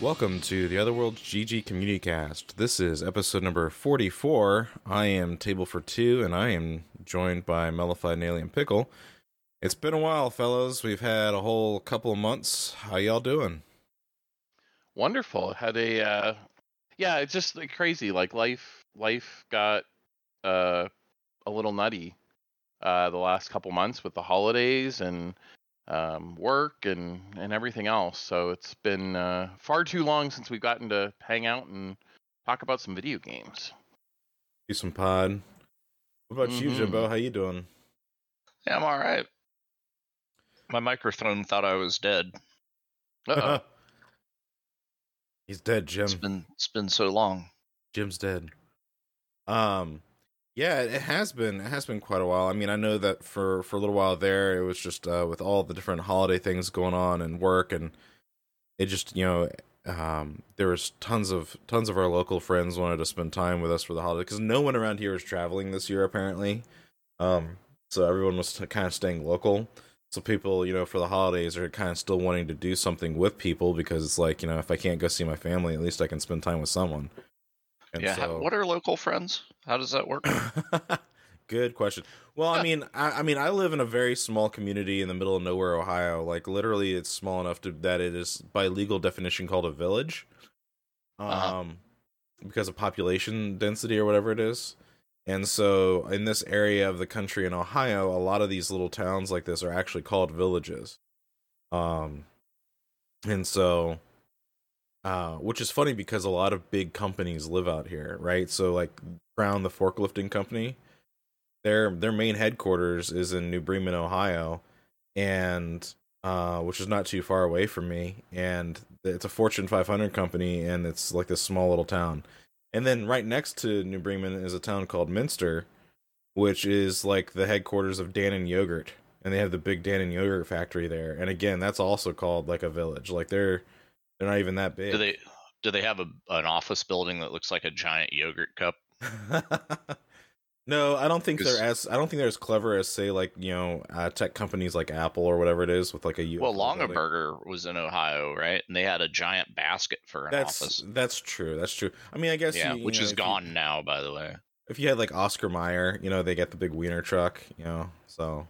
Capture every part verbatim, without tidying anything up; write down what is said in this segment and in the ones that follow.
Welcome to the Otherworld G G Community Cast. This is episode number forty-four. I am Table for Two, and I am joined by Mellified and Alien Pickle. It's been a while, fellas. We've had a whole couple of months. How y'all doing? Wonderful. Had a uh, yeah. It's just like crazy. Like life, life got uh, a little nutty uh, the last couple months with the holidays and um, work and and everything else. So it's been uh, far too long since we've gotten to hang out and talk about some video games. Do some pod. What about mm-hmm. you, Jimbo? How you doing? Yeah, I'm all right. My microphone thought I was dead. Uh-oh. He's dead, Jim. It's been it's been so long. Jim's dead. Um, yeah, it has been. It has been quite a while. I mean, I know that for, for a little while there, it was just uh, with all the different holiday things going on and work, and it just, you know, um, there was tons of tons of our local friends wanted to spend time with us for the holiday because no one around here is traveling this year apparently. Um, so everyone was t- kind of staying local. So people, you know, for the holidays are kind of still wanting to do something with people because it's like, you know, if I can't go see my family, at least I can spend time with someone. And yeah. so, what are local friends? How does that work? Good question. Well, I mean, I, I mean, I live in a very small community in the middle of nowhere, Ohio. Like literally, it's small enough to that it is by legal definition called a village, um, uh-huh. because of population density or whatever it is. And so in this area of the country in Ohio, a lot of these little towns like this are actually called villages. Um, and so, uh, which is funny because a lot of big companies live out here, right? So like Crown, the forklifting company, their, their main headquarters is in New Bremen, Ohio, and, uh, which is not too far away from me. And it's a Fortune five hundred company, and it's like this small little town. And then right next to New Bremen is a town called Minster, which is like the headquarters of Dannon Yogurt. And they have the big Dannon Yogurt factory there. And again, that's also called like a village. Like they're they're not even that big. Do they do they have a an office building that looks like a giant yogurt cup? No, I don't think they're as I don't think they're as clever as say like, you know, uh, tech companies like Apple or whatever it is with like a U F O Well, Longaberger was in Ohio, right? And they had a giant basket for an that's, office. That's true. That's true. I mean, I guess yeah, you, you which know, is gone you, now, by the way. If you had like Oscar Mayer, you know, they get the big wiener truck, you know. So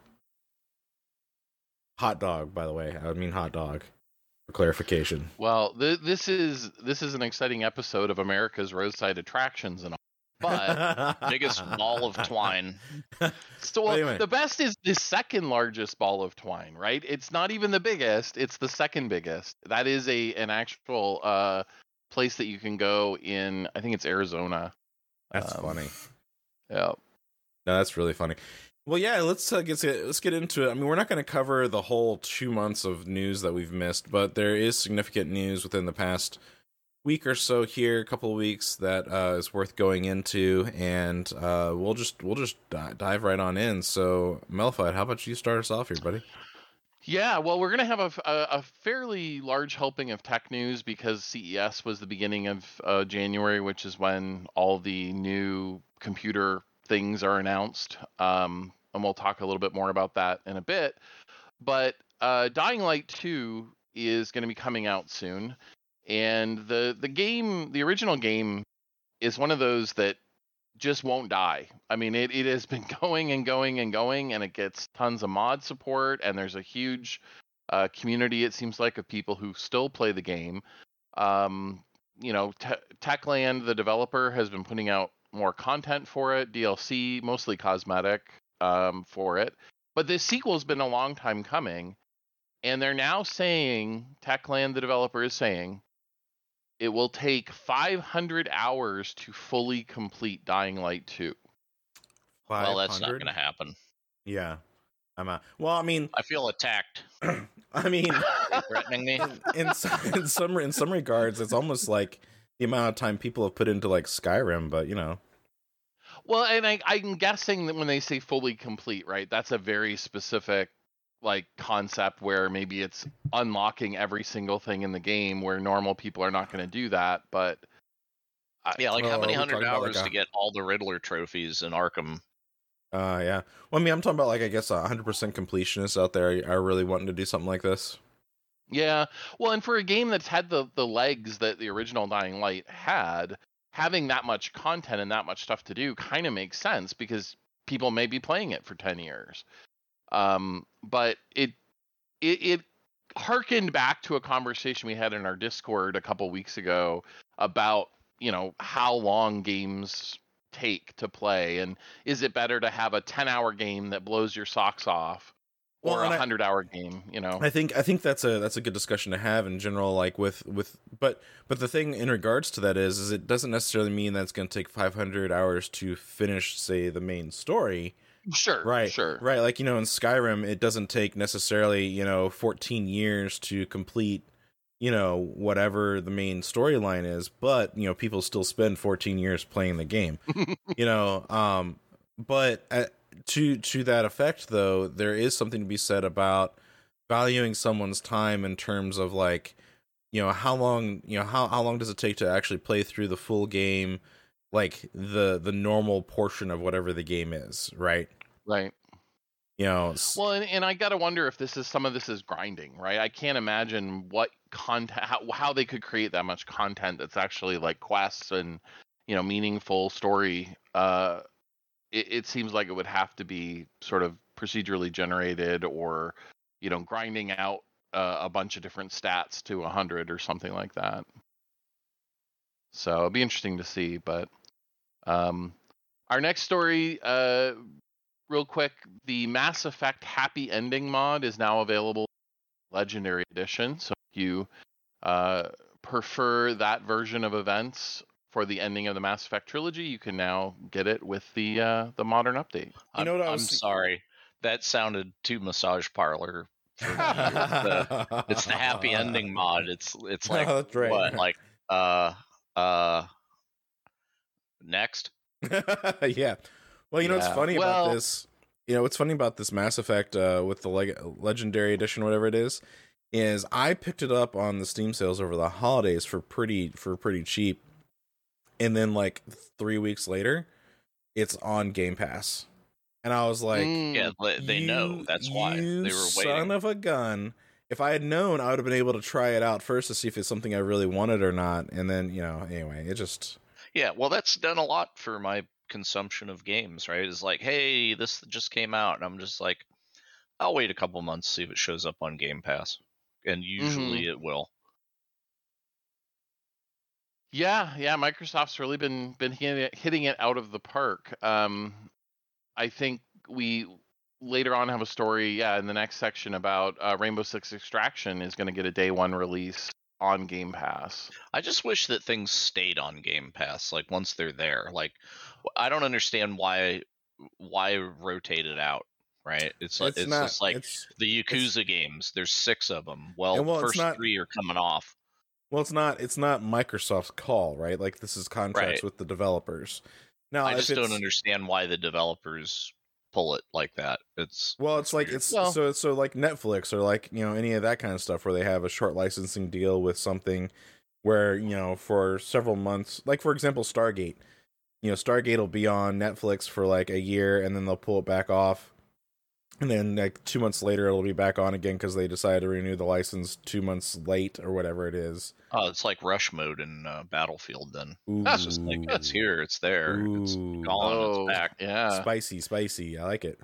hot dog, by the way. I mean hot dog. For clarification. Well, th- this is this is an exciting episode of America's Roadside Attractions and all. But biggest ball of twine. So well, the best is the second largest ball of twine, right? It's not even the biggest; it's the second biggest. That is a an actual uh, place that you can go in. I think it's Arizona. That's um, funny. Yeah, no, that's really funny. Well, yeah, let's uh, get let's get into it. I mean, we're not going to cover the whole two months of news that we've missed, but there is significant news within the past week or so here, a couple of weeks that uh, is worth going into, and uh, we'll just we'll just di- dive right on in. So, Melfied, how about you start us off here, buddy? Yeah, well, we're going to have a, a, a fairly large helping of tech news because C E S was the beginning of uh, January, which is when all the new computer things are announced, um, and we'll talk a little bit more about that in a bit. But uh, Dying Light two is going to be coming out soon. And the, the game, the original game, is one of those that just won't die. I mean, it, it has been going and going and going, and it gets tons of mod support, and there's a huge uh, community, it seems like, of people who still play the game. Um, you know, Te- Techland, the developer, has been putting out more content for it, D L C, mostly cosmetic, um, for it. But this sequel's been a long time coming, and they're now saying, Techland, the developer, is saying, it will take five hundred hours to fully complete Dying Light two. Well, that's not going to happen. Yeah. I'm out. Well, I mean... I feel attacked. I mean... Are you threatening me? In, in, some, in, some, in some regards, it's almost like the amount of time people have put into, like, Skyrim, but, you know... Well, and I, I'm guessing that when they say fully complete, right, that's a very specific... like concept where maybe it's unlocking every single thing in the game where normal people are not going to do that. But I, yeah, like well, how many hundred hours like a, to get all the Riddler trophies in Arkham? Uh, yeah. Well, I mean, I'm talking about like I guess a hundred percent completionists out there are really wanting to do something like this. Yeah. Well, and for a game that's had the the legs that the original Dying Light had, having that much content and that much stuff to do kind of makes sense because people may be playing it for ten years. Um, but it it it harkened back to a conversation we had in our Discord a couple weeks ago about, you know, how long games take to play, and is it better to have a ten hour game that blows your socks off Well, or a and I- hundred hour game, you know? I think I think that's a that's a good discussion to have in general, like with with but but the thing in regards to that is is it doesn't necessarily mean that it's going to take five hundred hours to finish, say, the main story. Sure, Right, sure. right. Like, you know, in Skyrim, it doesn't take necessarily, you know, fourteen years to complete, you know, whatever the main storyline is, but, you know, people still spend fourteen years playing the game, you know. Um, but uh, to to that effect, though, there is something to be said about valuing someone's time in terms of, like, you know, how long, you know, how how long does it take to actually play through the full game, like the the normal portion of whatever the game is, right? Right. You know, s- Well, and, and I gotta wonder if this is some of this is grinding, right? I can't imagine what content, how, how they could create that much content that's actually like quests and, you know, meaningful story. Uh, it, it seems like it would have to be sort of procedurally generated, or, you know, grinding out uh, a bunch of different stats to a hundred or something like that. So it'd be interesting to see. But um, our next story, uh, real quick, the Mass Effect Happy Ending mod is now available in Legendary Edition. So if you uh, prefer that version of events for the ending of the Mass Effect trilogy, you can now get it with the uh, the modern update. I'm, know what I I'm was- sorry. That sounded too massage parlor. For me. It's, the, it's the happy ending mod. It's it's like Oh, that's right. what like uh uh next. Yeah. Well, you know what's Yeah. funny Well- about this? You know what's funny about this Mass Effect uh, with the leg- Legendary Edition, whatever it is, is I picked it up on the Steam sales over the holidays for pretty for pretty cheap, and then like three weeks later, it's on Game Pass, and I was like, Mm, Yeah, they, they know "You- that's why you they were son waiting. of a gun." If I had known, I would have been able to try it out first to see if it's something I really wanted or not, and then, you know, anyway, it just Yeah, well, that's done a lot for my consumption of games, right? It's like, hey, this just came out, and I'm just like, I'll wait a couple months, see if it shows up on Game Pass, and usually it will. Yeah, yeah, Microsoft's really been been hitting it, hitting it out of the park. Um, I think we later on have a story, yeah, in the next section about uh, Rainbow Six Extraction is going to get a day one release on Game Pass. I just wish that things stayed on Game Pass, like once they're there. Like, I don't understand why why rotate it out, right? It's like it's, it's, not just like it's the Yakuza games. There's six of them. Well, And, well, the it's first not- three are coming off. Well, it's not. It's not Microsoft's call, right? Like, this is contracts Right. with the developers. Now, I if just it's, don't understand why the developers pull it like that. It's Well, it's like weird. it's Well- so so like Netflix or like, you know, any of that kind of stuff where they have a short licensing deal with something where, you know, for several months, like for example, Stargate. You know, Stargate will be on Netflix for like a year, and then they'll pull it back off, and then like two months later it'll be back on again because they decided to renew the license two months late or whatever it is. Oh, it's like rush mode in uh, Battlefield. Then Ooh. it's just like it's here, it's there, it's Ooh. gone, Oh, it's back. yeah. Spicy, spicy. I like it.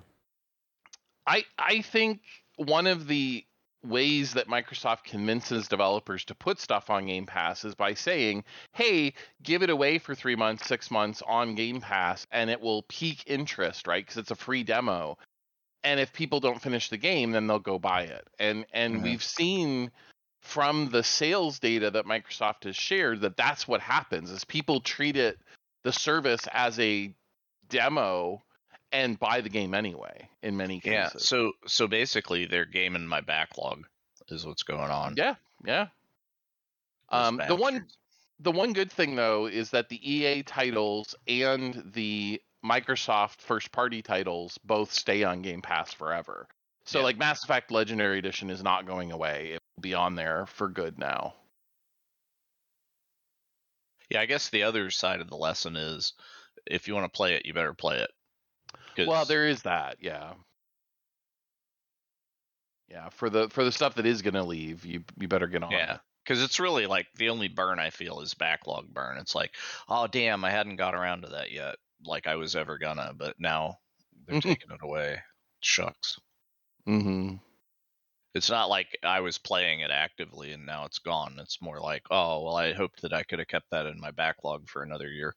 I I think one of the ways that Microsoft convinces developers to put stuff on Game Pass is by saying, "Hey, give it away for three months, six months on Game Pass, and it will pique interest, right? Because it's a free demo. And if people don't finish the game, then they'll go buy it." And and Mhm. we've seen from the sales data that Microsoft has shared that that's what happens: is people treat it the service as a demo and buy the game anyway in many Yeah. cases. So so basically, they're gaming my backlog, is what's going on. Yeah, yeah. Those Um, the one bastards. the one good thing though is that the E A titles and the Microsoft first party titles both stay on Game Pass forever. So Yeah. like Mass Effect Legendary Edition is not going away. It will be on there for good now. Yeah, I guess the other side of the lesson is, if you want to play it, you better play it. 'Cause- Well, there is that, yeah. yeah. For the for the stuff that is gonna leave, you you better get on. Yeah. it. Because it's really like the only burn I feel is backlog burn. It's like, oh damn, I hadn't got around to that yet, like I was ever gonna, but now they're taking it away. Shucks. Mm-hmm. It's not like I was playing it actively and now it's gone. It's more like, oh well, I hoped that I could have kept that in my backlog for another year.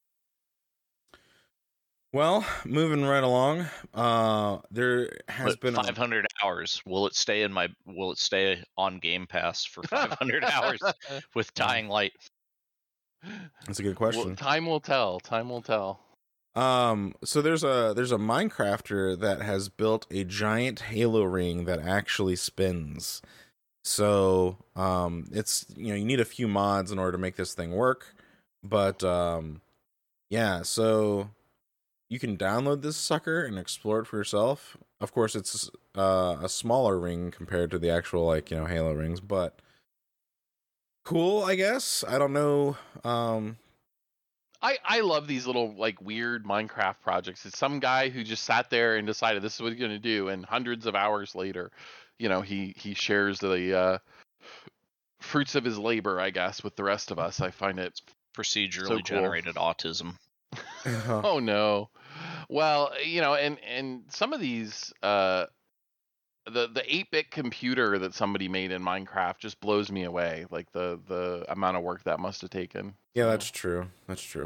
Well, moving right along, uh, there has But been five hundred a... hours. Will it stay in my? Will it stay on Game Pass for five hundred hours with Dying Light? That's a good question. Well, time will tell. Time will tell. Um, so there's a there's a Minecrafter that has built a giant Halo ring that actually spins. So, um, it's, you know, you need a few mods in order to make this thing work, but um, yeah. So you can download this sucker and explore it for yourself. Of course, it's uh, a smaller ring compared to the actual, like, you know, Halo rings, but cool, I guess. I don't know. Um, I, I love these little like weird Minecraft projects. It's some guy who just sat there and decided this is what he's going to do, and hundreds of hours later, you know, he he shares the uh, fruits of his labor, I guess, with the rest of us. I find it procedurally so cool. generated autism. Oh no. Well, you know, and and some of these uh the the eight-bit computer that somebody made in Minecraft just blows me away, like the the amount of work that must have taken. Yeah, that's true. That's true.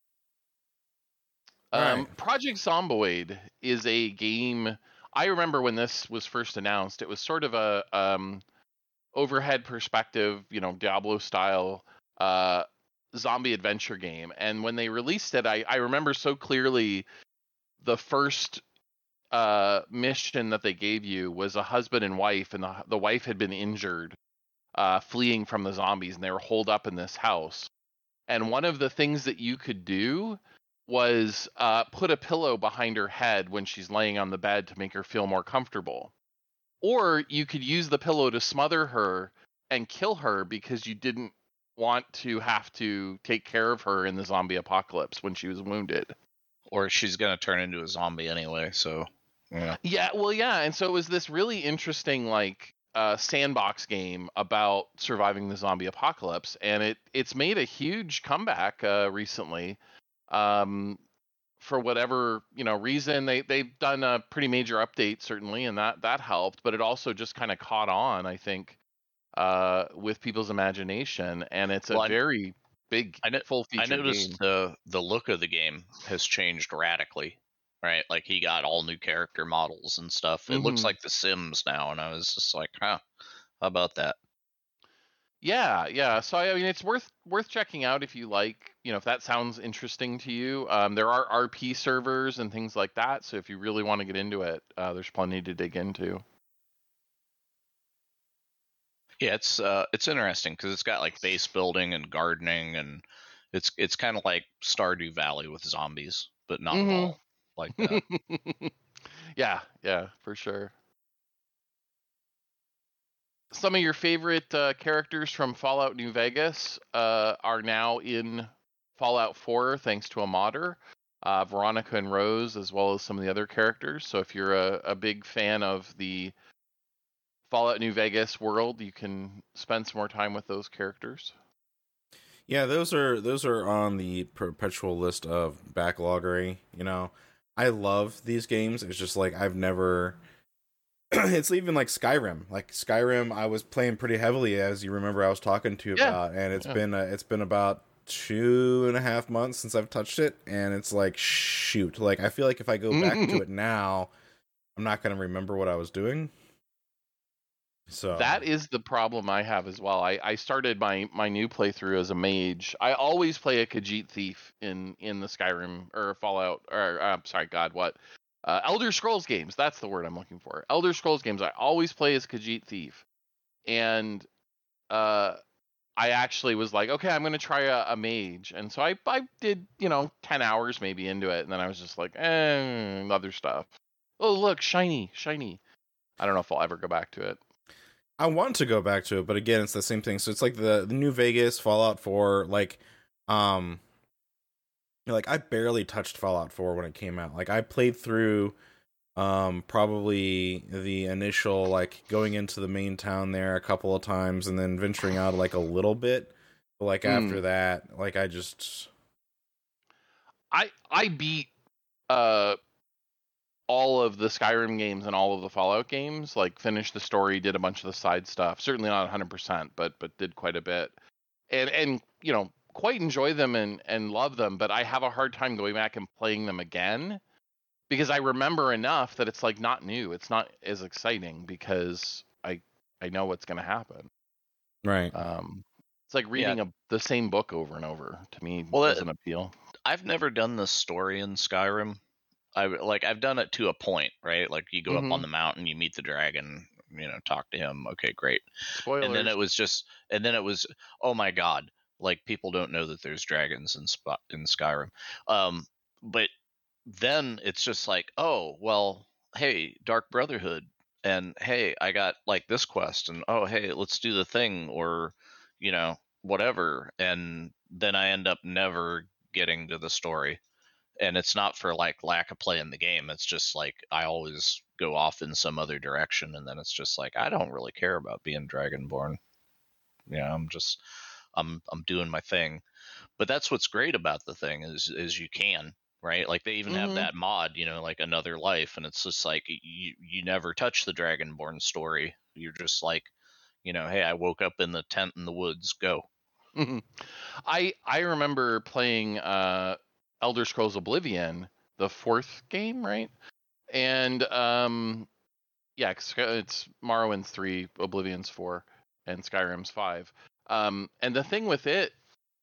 Um, right. Project Zomboid is a game. I remember when this was first announced, it was sort of a um, overhead perspective, you know, Diablo style uh, zombie adventure game. And when they released it, I, I remember so clearly the first uh, mission that they gave you was a husband and wife, and the the wife had been injured, uh, fleeing from the zombies, and they were holed up in this house. And one of the things that you could do was uh, put a pillow behind her head when she's laying on the bed to make her feel more comfortable. Or you could use the pillow to smother her and kill her because you didn't want to have to take care of her in the zombie apocalypse when she was wounded. Or she's going to turn into a zombie anyway, so... Yeah. Yeah, well, yeah, and so it was this really interesting, like, uh, sandbox game about surviving the zombie apocalypse, and it it's made a huge comeback uh, recently. Um, for whatever, you know, reason, they they've done a pretty major update certainly, and that that helped. But it also just kind of caught on, I think, uh, with people's imagination, and it's a well, very big, I, full feature I noticed game. the the look of the game has changed radically. Right, like he got all new character models and stuff. It mm-hmm. looks like The Sims now, and I was just like, huh, how about that? Yeah, yeah. So I mean, it's worth worth checking out if you like, you know, if that sounds interesting to you. Um, there are R P servers and things like that, so if you really want to get into it, uh, there's plenty to dig into. Yeah, it's uh, it's interesting because it's got like base building and gardening, and it's it's kind of like Stardew Valley with zombies, but not mm-hmm. at all like that. yeah, yeah, for sure. Some of your favorite uh, characters from Fallout New Vegas uh, are now in Fallout four, thanks to a modder. Uh, Veronica and Rose, as well as some of the other characters. So if you're a, a big fan of the Fallout New Vegas world, you can spend some more time with those characters. Yeah, those are those are on the perpetual list of backloggery. You know, I love these games. It's just like I've never. It's even like Skyrim. Like Skyrim, I was playing pretty heavily, as you remember I was talking to you yeah. about, and it's yeah. been uh, it's been about two and a half months since I've touched it, and it's like shoot. Like I feel like if I go back to it now, I'm not going to remember what I was doing. So that is the problem I have as well. I, I started my, my new playthrough as a mage. I always play a Khajiit thief in, in the Skyrim or Fallout or I'm uh, sorry, God, what? Uh, Elder Scrolls games. That's the word I'm looking for. Elder Scrolls games. I always play as Khajiit thief, and uh, I actually was like, okay, I'm gonna try a, a mage, and so I I did you know ten hours maybe into it, and then I was just like, eh, other stuff. Oh look, shiny, shiny. I don't know if I'll ever go back to it. I want to go back to it, but again, it's the same thing. So it's like the, the New Vegas, Fallout four, like, um, like I barely touched Fallout four when it came out. Like I played through Um, probably the initial like going into the main town there a couple of times and then venturing out like a little bit. But like after Mm. that, like I just I I beat uh all of the Skyrim games and all of the Fallout games. Like finished the story, did a bunch of the side stuff. Certainly not one hundred percent, but but did quite a bit. And and you know quite enjoy them and and love them. But I have a hard time going back and playing them again. Because I remember enough that it's like not new. It's not as exciting because I I know what's going to happen. right. Um, it's like reading Yeah. a the same book over and over. To me, Well, that- doesn't appeal. I've never done the story in Skyrim. I like I've done it to a point, right? Like you go up Mhm. on the mountain, you meet the dragon, you know, talk to him. Okay, great. Spoilers. And then it was just, and then it was, oh my god, like people don't know that there's dragons in spot in Skyrim. Um, but then it's just like, oh well, hey, Dark Brotherhood, and hey, I got like this quest, and oh hey, let's do the thing, or you know, whatever. And then I end up never getting to the story. And it's not for like lack of play in the game. It's just like I always go off in some other direction, and then it's just like I don't really care about being Dragonborn. Yeah, I'm just I'm I'm doing my thing. But that's what's great about the thing is is you can, right? Like they even have Mhm. that mod, you know, like Another Life, and it's just like you you never touch the Dragonborn story. You're just like, you know, hey, I woke up in the tent in the woods, go. Mhm. I I remember playing uh, Elder Scrolls Oblivion, the fourth game, right? And um, yeah, 'cause it's Morrowind's three, Oblivion's four, and Skyrim's five. Um, and the thing with it,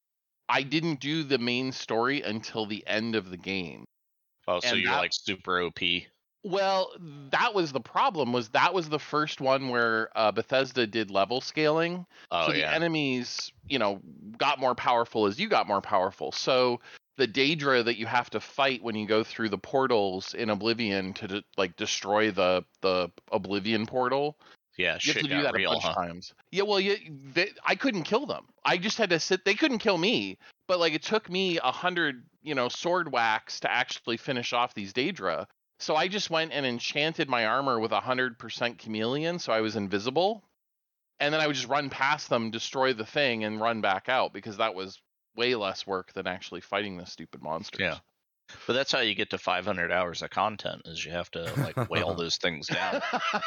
I didn't do the main story until the end of the game. Oh, so And you're that- like super O P. Well, that was the problem. Was that was the first one where uh, Bethesda did level scaling, Oh so the yeah. enemies, you know, got more powerful as you got more powerful. So the Daedra that you have to fight when you go through the portals in Oblivion to de- like destroy the the Oblivion portal, Yeah, you have shit to do got that real, a bunch huh? of times. Yeah, well, you, they, I couldn't kill them. I just had to sit. They couldn't kill me, but like it took me a hundred, you know, sword whacks to actually finish off these Daedra. So I just went and enchanted my armor with a hundred percent chameleon, so I was invisible, and then I would just run past them, destroy the thing, and run back out because that was way less work than actually fighting the stupid monsters. Yeah. But that's how you get to five hundred hours of content is you have to like weigh all those things down.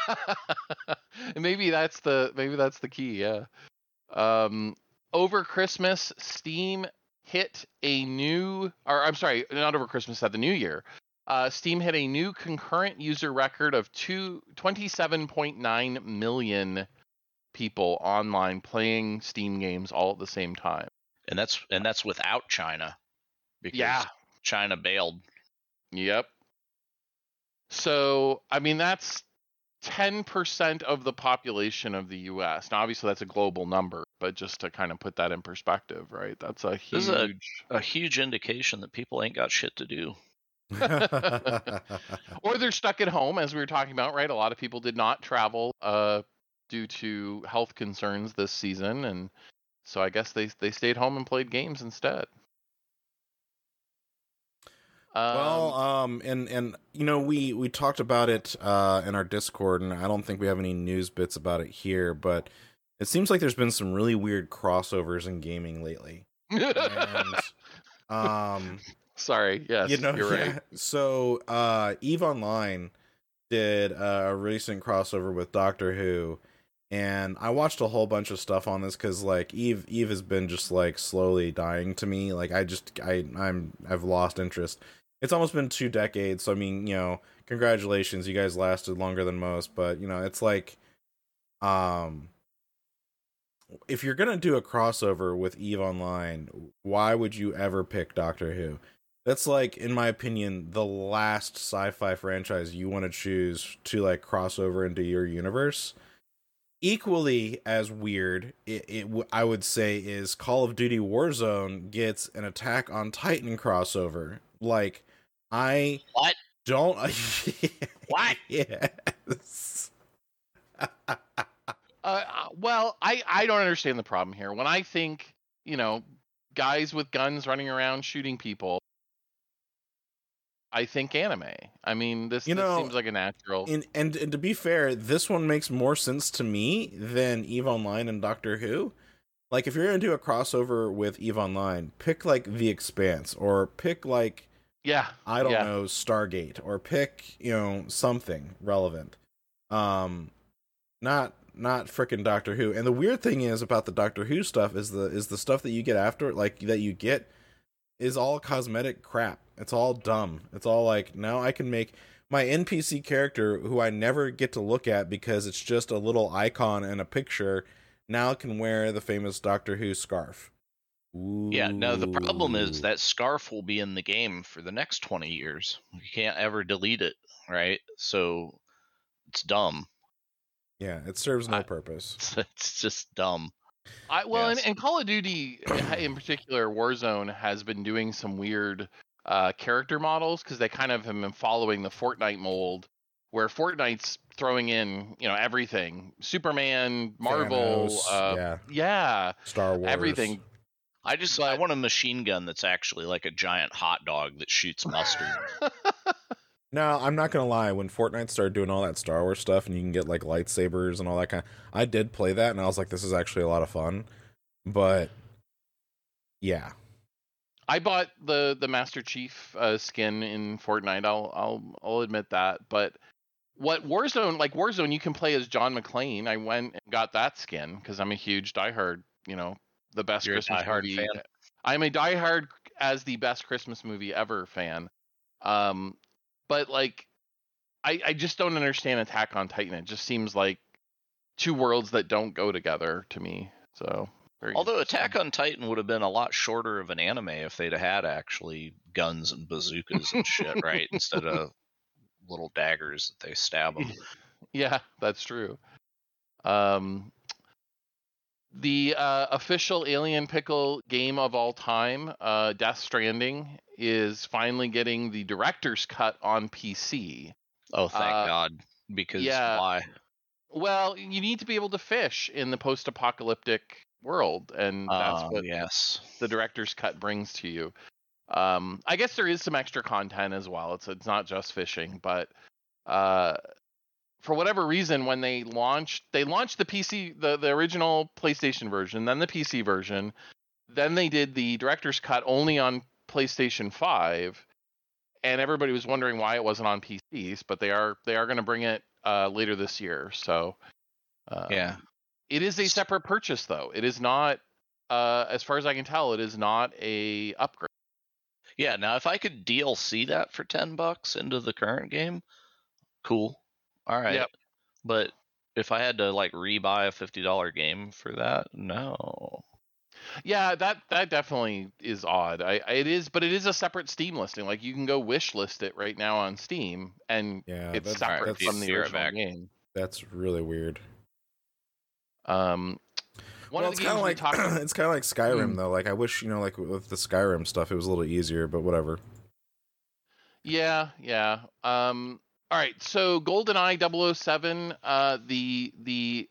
maybe that's the maybe that's the key. Yeah. Um, over Christmas, Steam hit a new, or I'm sorry, not over Christmas, at the New Year. Uh, Steam hit a new concurrent user record of two, twenty-seven point nine million people online playing Steam games all at the same time. And that's and that's without China. Because Yeah. China bailed. Yep. So, I mean, that's ten percent of the population of the U S. Now, obviously, that's a global number, but just to kind of put that in perspective, right? That's a This huge. is a, a huge indication that people ain't got shit to do. Or they're stuck at home, as we were talking about, right? A lot of people did not travel uh, due to health concerns this season, and so I guess they they stayed home and played games instead. Um, Well, um, and and you know we we talked about it uh, in our Discord, and I don't think we have any news bits about it here, but it seems like there's been some really weird crossovers in gaming lately. And, um, sorry, yes, you know, you're yeah. right. So, uh, EVE Online did uh, a recent crossover with Doctor Who, and I watched a whole bunch of stuff on this because like Eve Eve has been just like slowly dying to me. Like I just I I'm I've lost interest. It's almost been two decades, so I mean, you know, congratulations, you guys lasted longer than most, but you know, it's like um if you're gonna do a crossover with EVE Online, why would you ever pick Doctor Who? That's like, in my opinion, the last sci-fi franchise you want to choose to like crossover into your universe. Equally as weird, it, it w- I would say, is Call of Duty Warzone gets an Attack on Titan crossover. Like, I What? don't. What? Yes. Uh, well, I, I don't understand the problem here. When I think, you know, guys with guns running around shooting people, I think anime. I mean, this, You this know, seems like a natural. And, and and to be fair, this one makes more sense to me than EVE Online and Doctor Who. Like, if you're gonna do a crossover with EVE Online, pick like The Expanse, or pick like Yeah, I don't yeah. know, Stargate, or pick, you know, something relevant. Um, not not frickin' Doctor Who. And the weird thing is about the Doctor Who stuff is the is the stuff that you get after, like that you get, is all cosmetic crap. It's all dumb. It's all like, now I can make my N P C character, who I never get to look at because it's just a little icon and a picture, now can wear the famous Doctor Who scarf. Ooh. Yeah, no, the problem is that scarf will be in the game for the next twenty years. You can't ever delete it, right? So it's dumb. Yeah, it serves no I, purpose. It's just dumb. I well, Yes. and, and Call of Duty in particular, Warzone has been doing some weird uh, character models because they kind of have been following the Fortnite mold, where Fortnite's throwing in, you know, everything: Superman, Marvel, Thanos, uh, yeah, yeah, Star Wars, everything. I just I want a machine gun that's actually like a giant hot dog that shoots mustard. No, I'm not gonna lie. When Fortnite started doing all that Star Wars stuff, and you can get like lightsabers and all that kind of, I did play that, and I was like, this is actually a lot of fun. But yeah, I bought the the Master Chief uh, skin in Fortnite. I'll I'll I'll admit that. But what Warzone, like Warzone, you can play as John McClane. I went and got that skin because I'm a huge diehard. You know, the best You're a Christmas diehard movie. fan? I'm a diehard as the best Christmas movie ever fan. Um, but like, I I just don't understand Attack on Titan. It just seems like two worlds that don't go together to me. So. Very Although Attack on Titan would have been a lot shorter of an anime if they'd have had actually guns and bazookas and shit, right? Instead of little daggers that they stab them. Yeah, that's true. Um, the uh, official Alien Pickle game of all time, uh, Death Stranding, is finally getting the director's cut on P C. Oh, thank Uh, God. Because yeah. why? Well, you need to be able to fish in the post-apocalyptic world, and that's Uh, what yes. the director's cut brings to you. Um, I guess there is some extra content as well. It's it's not just fishing, but uh, for whatever reason, when they launched, they launched the P C, the the original PlayStation version, then the P C version, then they did the director's cut only on PlayStation five, and everybody was wondering why it wasn't on P Cs, but they are they are going to bring it uh, later this year. So um, Yeah. it is a separate purchase, though. It is not, uh, as far as I can tell, it is not a upgrade. Yeah, now if I could D L C that for ten bucks into the current game, cool. All right. Yep. But if I had to like rebuy a fifty dollar game for that, no. Yeah, that that definitely is odd. I, I it is, but it is a separate Steam listing. Like you can go wish list it right now on Steam, and yeah, it's that's, separate that's, from the Fear original back. game. that's really weird. Um, one well, of it's the kind games of we like talked. it's kind of like Skyrim Mm. though. Like I wish, you know, like with the Skyrim stuff, it was a little easier, but whatever. Yeah, yeah. Um, all right. So GoldenEye double oh seven, uh, the the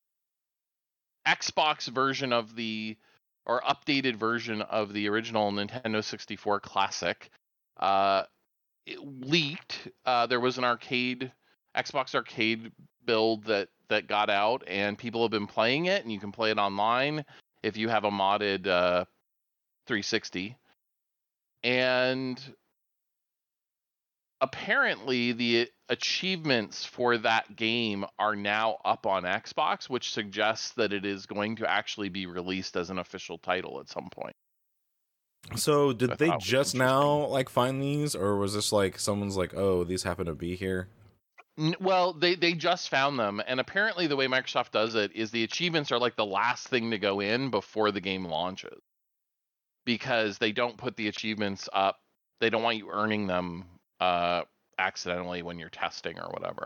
Xbox version of the or updated version of the original Nintendo sixty-four classic, uh, it leaked. Uh, there was an arcade Xbox arcade build that that got out, and people have been playing it, and you can play it online if you have a modded uh, three sixty. And apparently the achievements for that game are now up on Xbox, which suggests that it is going to actually be released as an official title at some point. So did I they thought was just interesting. now like find these, or was this like someone's like, oh, these happen to be here? N- Well, they, they just found them, and apparently the way Microsoft does it is the achievements are like the last thing to go in before the game launches, because they don't put the achievements up. They don't want you earning them uh, accidentally when you're testing or whatever.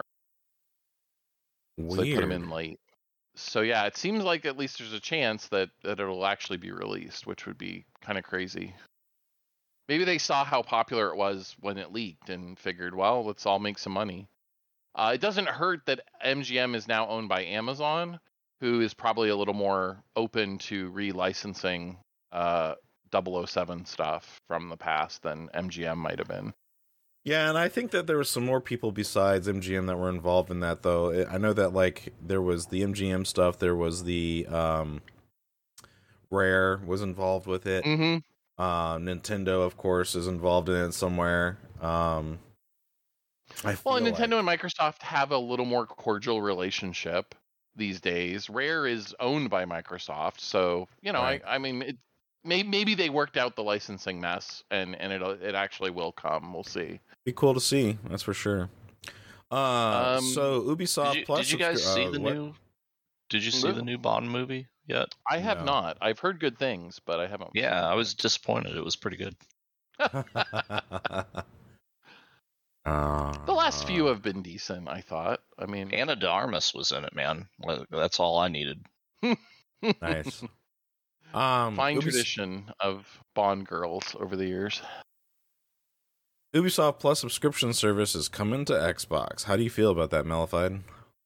So they put them Weird. in late. So yeah, it seems like at least there's a chance that, that it'll actually be released, which would be kind of crazy. Maybe they saw how popular it was when it leaked and figured, well, let's all make some money. Uh, it doesn't hurt that M G M is now owned by Amazon, who is probably a little more open to relicensing uh, double oh seven stuff from the past than M G M might have been. Yeah, and I think that there was some more people besides M G M that were involved in that, though. I know that like there was the M G M stuff, there was the um, Rare was involved with it. Mm-hmm. Uh, Nintendo, of course, is involved in it somewhere. Um, I Well, feel Nintendo like... and Microsoft have a little more cordial relationship these days. Rare is owned by Microsoft, so you know, Right. I, I mean, it, maybe maybe they worked out the licensing mess, and and it it actually will come. We'll see. Be cool to see, that's for sure. Uh, Um, so Ubisoft Did you, Plus. did you guys subscri- see uh, the what? new? Did you see No. the new Bond movie yet? I have No. not. I've heard good things, but I haven't. Yeah, I was disappointed. It was pretty good. uh, The last few have been decent, I thought. I mean, Anna de Armas was in it, man. Well, that's all I needed. nice. Um, fine Ubis- tradition of Bond girls over the years. Ubisoft Plus subscription service is coming to Xbox. How do you feel about that, Malified?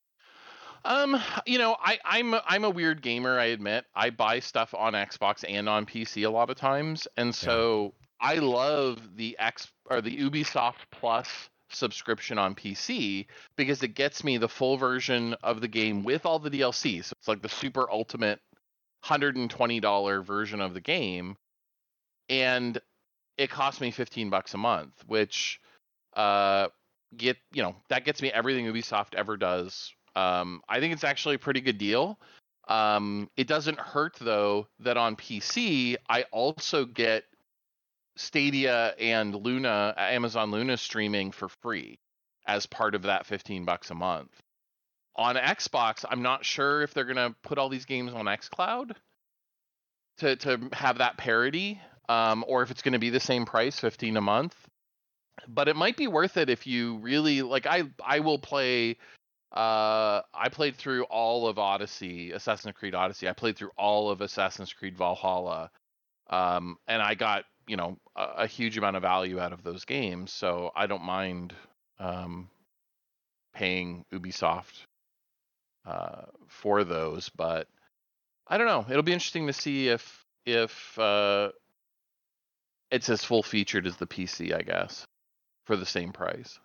Um, you know, I, I'm I'm a weird gamer. I admit I buy stuff on Xbox and on P C a lot of times, and so I love the X or the Ubisoft Plus subscription on P C because it gets me the full version of the game with all the D L C. So it's like the super ultimate one hundred twenty dollars version of the game, and it costs me fifteen bucks a month, which uh get you know that gets me everything Ubisoft ever does. Um, I think it's actually a pretty good deal. Um, it doesn't hurt though that on P C I also get Stadia and Luna, Amazon Luna streaming for free as part of that fifteen bucks a month. On Xbox, I'm not sure if they're gonna put all these games on xCloud to to have that parity, um, or if it's gonna be the same price, fifteen a month. But it might be worth it if you really like. I I will play. Uh, I played through all of Odyssey, Assassin's Creed Odyssey. I played through all of Assassin's Creed Valhalla, um, and I got you know a, a huge amount of value out of those games. So I don't mind um, paying Ubisoft uh, for those. But I don't know. It'll be interesting to see if if uh, it's as full featured as the P C, I guess, for the same price.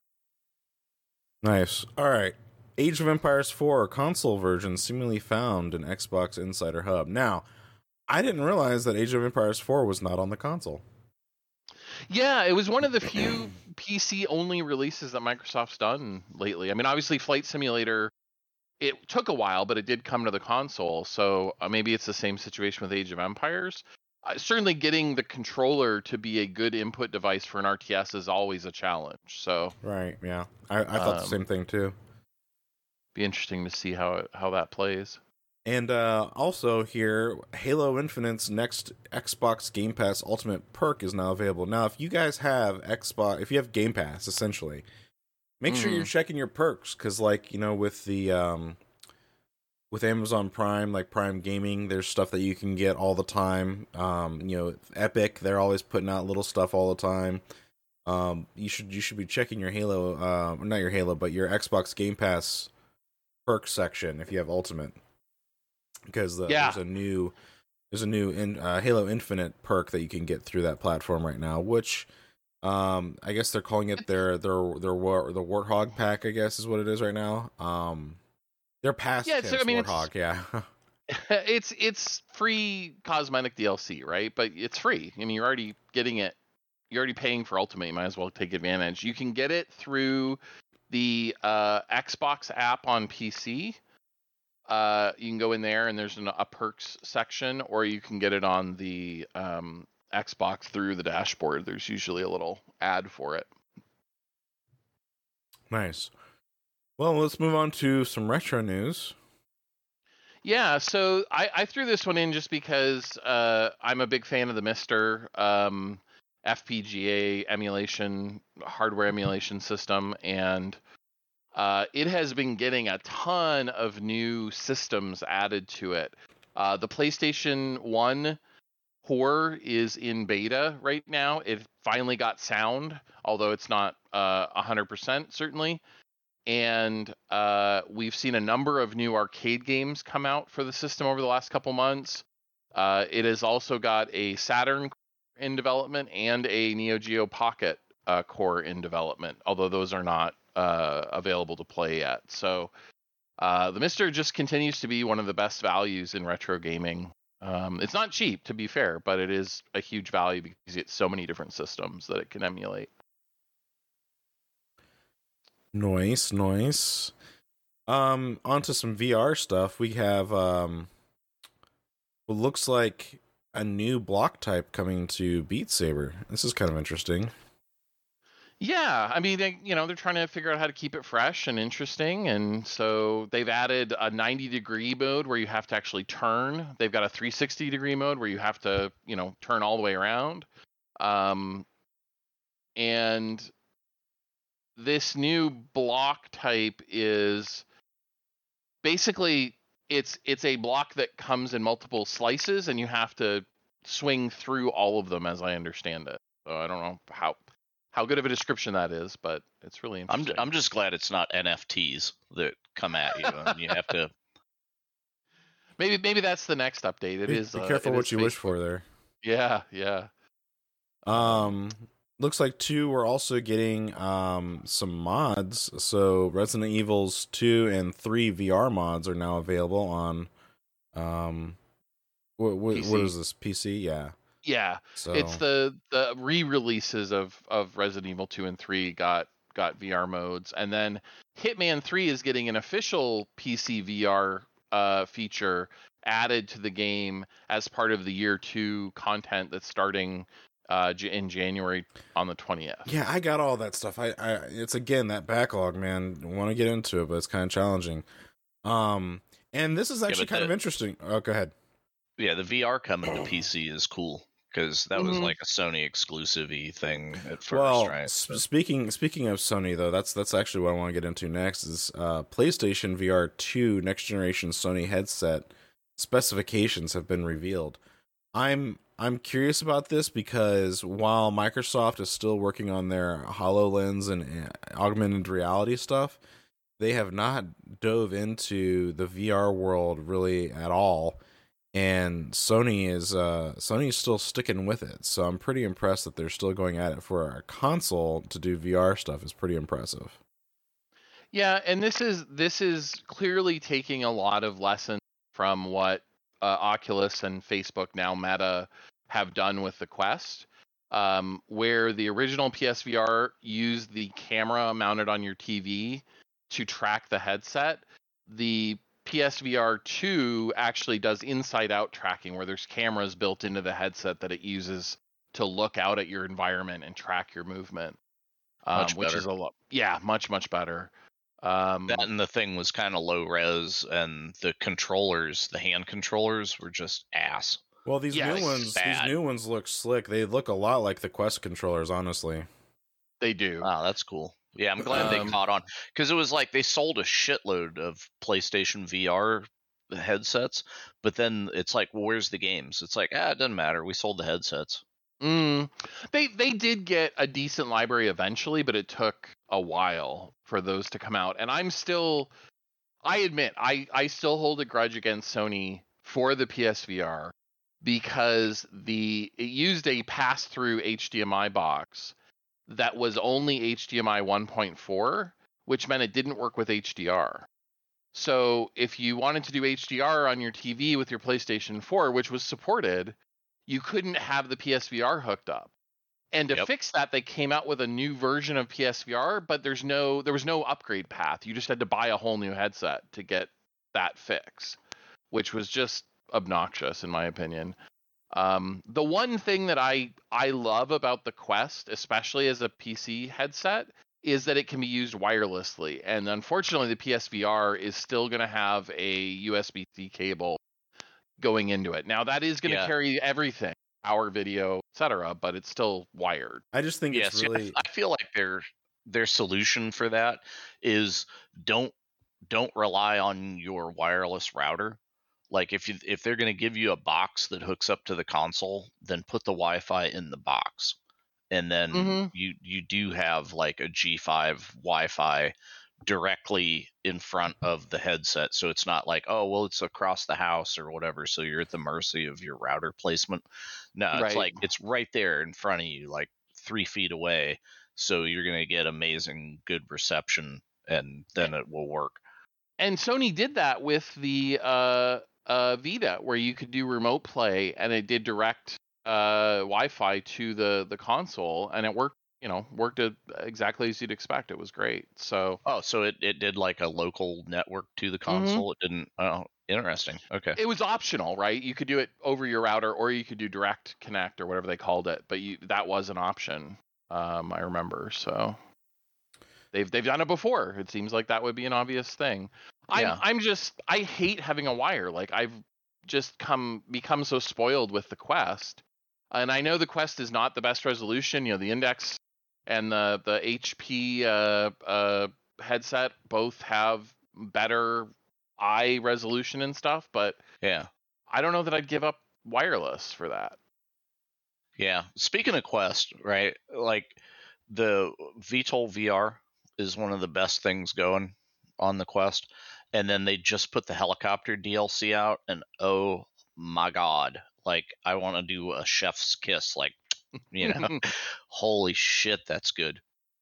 Nice. All right. Age of Empires four console version seemingly found in Xbox Insider Hub. Now, I didn't realize that Age of Empires four was not on the console. Yeah, it was one of the few P C-only releases that Microsoft's done lately. I mean, obviously, Flight Simulator, it took a while, but it did come to the console. So uh, maybe it's the same situation with Age of Empires. Uh, certainly, getting the controller to be a good input device for an R T S is always a challenge. So right, yeah, I, I thought um, the same thing too. Be interesting to see how it, how that plays. And uh, also here, Halo Infinite's next Xbox Game Pass Ultimate perk is now available. Now, if you guys have Xbox, if you have Game Pass, essentially, make mm. sure you're checking your perks because, like you know, with the um, with Amazon Prime, like Prime Gaming, there's stuff that you can get all the time. Um, you know, Epic, they're always putting out little stuff all the time. Um, you should you should be checking your Halo, uh, not your Halo, but your Xbox Game Pass perk section if you have Ultimate, because the, yeah. there's a new there's a new in, uh, Halo Infinite perk that you can get through that platform right now, which um, I guess they're calling it their their their war, the Warthog pack, I guess is what it is right now. Um, they're past yeah, so, I mean, Warthog, it's, yeah. it's it's free cosmetic D L C, right? But it's free. I mean, you're already getting it. You're already paying for Ultimate. You might as well take advantage. You can get it through the uh, Xbox app on P C. Uh, you can go in there and there's an, a perks section, or you can get it on the um, Xbox through the dashboard. There's usually a little ad for it. Nice. Well, let's move on to some retro news. Yeah, so I, I threw this one in just because uh, I'm a big fan of the Mister um, F P G A emulation, hardware emulation system, and uh, it has been getting a ton of new systems added to it. Uh, the PlayStation one Horror is in beta right now. It finally got sound, although it's not uh, one hundred percent certainly. And uh, we've seen a number of new arcade games come out for the system over the last couple months. Uh, it has also got a Saturn in development and a Neo Geo Pocket uh, core in development, although those are not uh, available to play yet. So uh, the Mister just continues to be one of the best values in retro gaming. Um, it's not cheap, to be fair, but it is a huge value because it's so many different systems that it can emulate. Nice, nice. Um, onto some V R stuff. We have um, what looks like a new block type coming to Beat Saber. This is kind of interesting. Yeah, I mean, they, you know, they're trying to figure out how to keep it fresh and interesting, and so they've added a ninety degree mode where you have to actually turn. They've got a three sixty degree mode where you have to, you know, turn all the way around. Um, and this new block type is basically it's it's a block that comes in multiple slices, and you have to swing through all of them, as I understand it. So I don't know how. How good of a description that is, but it's really I'm interesting. I'm just glad it's not N F Ts that come at you and you have to. Maybe maybe that's the next update. It be, is. Be uh, careful it what is you Facebook. wish for there. Yeah, yeah. Um, looks like two. We're also getting um some mods. So Resident Evils two and three V R mods are now available on um. What what, what is this P C? Yeah. Yeah, so. It's the the re-releases of of Resident Evil two and three got got V R modes, and then Hitman three is getting an official P C V R uh, feature added to the game as part of the year two content that's starting uh, in January on the twentieth. Yeah, I got all that stuff. I, I it's again that backlog, man. Want to get into it, but it's kind of challenging. Um, and this is actually yeah, kind the, of interesting. Oh, go ahead. Yeah, the V R coming to P C is cool. Because that was Mhm. like a Sony exclusive-y thing at first, well, right? Sp- speaking speaking of Sony, though, that's that's actually what I want to get into next. Is uh, PlayStation V R two next generation Sony headset specifications have been revealed. I'm I'm curious about this because while Microsoft is still working on their HoloLens and uh, augmented reality stuff, they have not dove into the V R world really at all. And Sony is uh, Sony's still sticking with it, so I'm pretty impressed that they're still going at it for a console to do V R stuff. Is pretty impressive. Yeah, and this is this is clearly taking a lot of lessons from what uh, Oculus and Facebook, now Meta, have done with the Quest, um, where the original P S V R used the camera mounted on your T V to track the headset. The P S V R two actually does inside-out tracking, where there's cameras built into the headset that it uses to look out at your environment and track your movement. Um, Much which better. is a lot, yeah, much much better. Um, That and the thing was kind of low res, and the controllers, the hand controllers, were just ass. Well, these Yeah, new like ones, bad. these new ones look slick. They look a lot like the Quest controllers, honestly. They do. Oh, that's cool. Yeah, I'm glad Um, they caught on, because it was like they sold a shitload of PlayStation V R headsets, but then it's like, well, where's the games? It's like, ah, it doesn't matter. We sold the headsets. Mm, they they did get a decent library eventually, but it took a while for those to come out. And I'm still, I admit, I I still hold a grudge against Sony for the P S V R because the it used a pass-through H D M I box that was only H D M I one point four, which meant it didn't work with H D R. So if you wanted to do H D R on your T V with your PlayStation four, which was supported, you couldn't have the P S V R hooked up. And to Yep. fix that, they came out with a new version of P S V R, but there's no there was no upgrade path. You just had to buy a whole new headset to get that fix, which was just obnoxious in my opinion. Um, the one thing that I I love about the Quest, especially as a P C headset, is that it can be used wirelessly. And unfortunately, the P S V R is still going to have a U S B C cable going into it. Now that is going to Yeah. carry everything, our video, et cetera, but it's still wired. I just think Yeah, it's see, I f- really I feel like their their solution for that is don't don't rely on your wireless router. Like if you if they're going to give you a box that hooks up to the console, then put the Wi-Fi in the box, and then Mhm. you you do have like a G five Wi-Fi directly in front of the headset, so it's not like, oh well, it's across the house or whatever, so you're at the mercy of your router placement. No, it's Right. like it's right there in front of you, like three feet away, so you're going to get amazing good reception, and then it will work. And Sony did that with the uh, uh, Vita, where you could do remote play, and it did direct uh, Wi-Fi to the the console, and it worked. You know, worked exactly as you'd expect. It was great. So oh, so it, it did like a local network to the console. Mm-hmm. It didn't. Oh, interesting. Okay. It was optional, right? You could do it over your router, or you could do direct connect or whatever they called it. But you that was an option. Um, I remember. So they've they've done it before. It seems like that would be an obvious thing. Yeah. I'm I'm just I hate having a wire. Like I've just come become so spoiled with the Quest, and I know the Quest is not the best resolution. You know, the Index and the the H P uh, uh, headset both have better eye resolution and stuff, but yeah, I don't know that I'd give up wireless for that. Yeah. Speaking of Quest, right? Like the V TOL V R is one of the best things going on the Quest, and then they just put the helicopter D L C out, and oh my god, like I want to do a chef's kiss, like. You know, holy shit, that's good.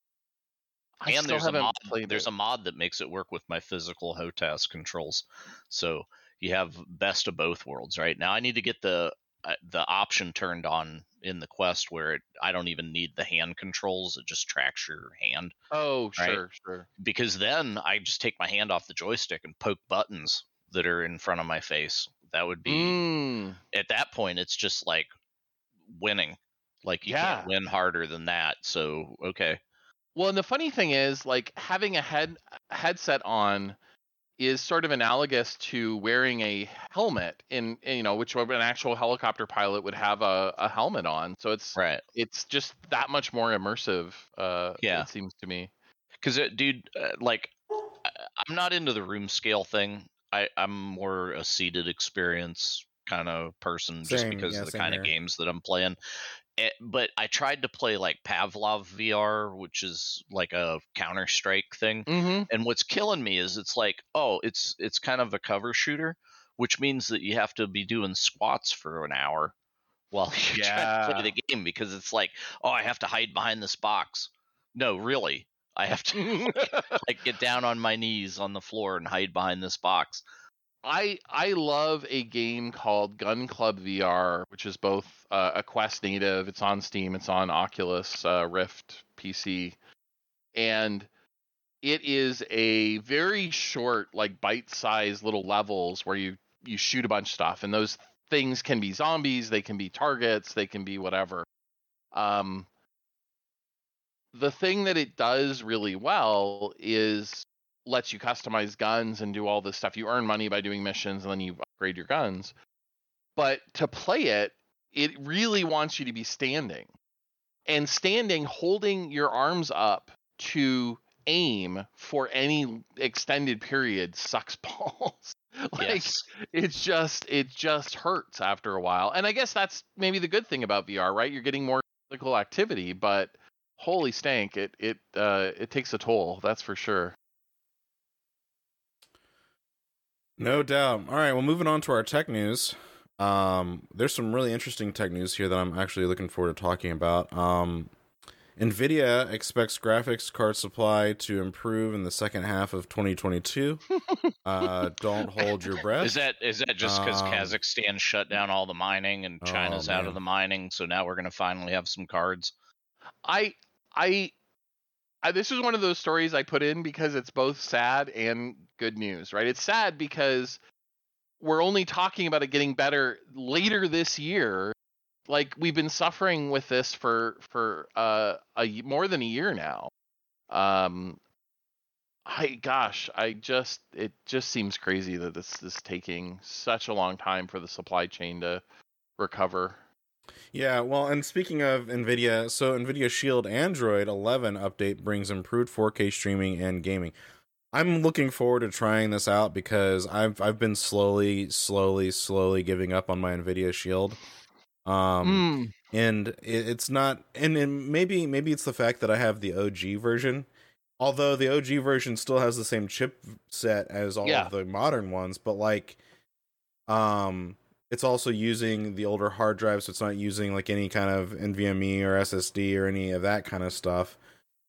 I and there's a mod. There's it. a mod that makes it work with my physical H O T A S controls, so you have best of both worlds. Right now, I need to get the uh, the option turned on in the Quest where it, I don't even need the hand controls; it just tracks your hand. Oh, right? sure, sure. Because then I just take my hand off the joystick and poke buttons that are in front of my face. That would be mm. at that point. It's just like winning. Like you yeah. can't win harder than that. So, okay. Well, and the funny thing is, like having a head headset on is sort of analogous to wearing a helmet in, you know, which an actual helicopter pilot would have a, a helmet on. So it's right. It's just that much more immersive. Uh, yeah. It seems to me. Because, dude, uh, like I'm not into the room scale thing. I, I'm more a seated experience kind of person, same, just because yeah, of the kind here. of games that I'm playing. It, but I tried to play like Pavlov V R, which is like a Counter-Strike thing. Mm-hmm. And what's killing me is it's like, oh, it's it's kind of a cover shooter, which means that you have to be doing squats for an hour while you're yeah. trying to play the game, because it's like, oh, I have to hide behind this box. No, really. I have to like, like get down on my knees on the floor and hide behind this box. I I love a game called Gun Club V R, which is both uh, a Quest native. It's on Steam. It's on Oculus uh, Rift P C, and it is a very short, like bite-sized little levels where you you shoot a bunch of stuff, and those things can be zombies, they can be targets, they can be whatever. Um, the thing that it does really well is lets you customize guns and do all this stuff. You earn money by doing missions, and then you upgrade your guns. But to play it, it really wants you to be standing. And standing, holding your arms up to aim for any extended period sucks balls. like yes. it's just it just hurts after a while. And I guess that's maybe the good thing about V R, right? You're getting more physical activity, but holy stank, it it uh, it takes a toll, that's for sure. No doubt. All right, well, moving on to our tech news. Um, there's some really interesting tech news here that I'm actually looking forward to talking about. Um, NVIDIA expects graphics card supply to improve in the second half of twenty twenty-two. uh, don't hold your breath. Is that is that just because um, Kazakhstan shut down all the mining and China's oh, out of the mining, so now we're going to finally have some cards? I I. I, this is one of those stories I put in because it's both sad and good news, right? It's sad because we're only talking about it getting better later this year. Like we've been suffering with this for for uh, a more than a year now. Um, I gosh, I just it just seems crazy that this is taking such a long time for the supply chain to recover. Yeah, well, and speaking of NVIDIA, so NVIDIA Shield Android eleven update brings improved four K streaming and gaming. I'm looking forward to trying this out because I've I've been slowly, slowly, slowly giving up on my NVIDIA Shield. Um, mm. and it, it's not, and, and maybe maybe it's the fact that I have the O G version. Although the O G version still has the same chipset as all yeah. of the modern ones, but like, um. It's also using the older hard drive, so it's not using like any kind of NVMe or S S D or any of that kind of stuff.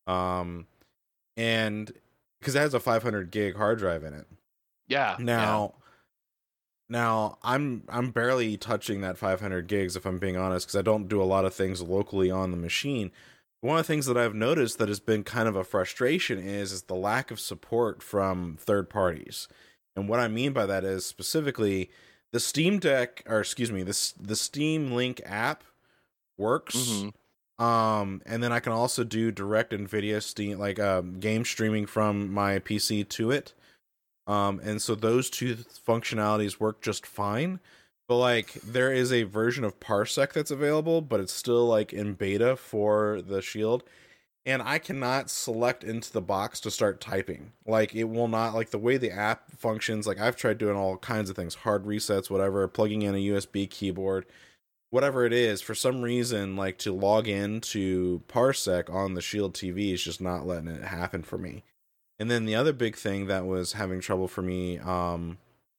Um, and because it has a five hundred gig hard drive in it. Yeah. Now, yeah. now I'm I'm barely touching that five hundred gigs if I'm being honest, because I don't do a lot of things locally on the machine. One of the things that I've noticed that has been kind of a frustration is is the lack of support from third parties. And what I mean by that is specifically the Steam Deck, or excuse me, this the Steam Link app works. Mm-hmm. Um, and then I can also do direct NVIDIA Steam, like um, game streaming from my P C to it. Um, and so those two functionalities work just fine. But like there is a version of Parsec that's available, but it's still like in beta for the Shield. And I cannot select into the box to start typing. Like it will not, like the way the app functions, like I've tried doing all kinds of things, hard resets, whatever, plugging in a U S B keyboard, whatever it is, for some reason, like to log in to Parsec on the Shield T V is just not letting it happen for me. And then the other big thing that was having trouble for me um,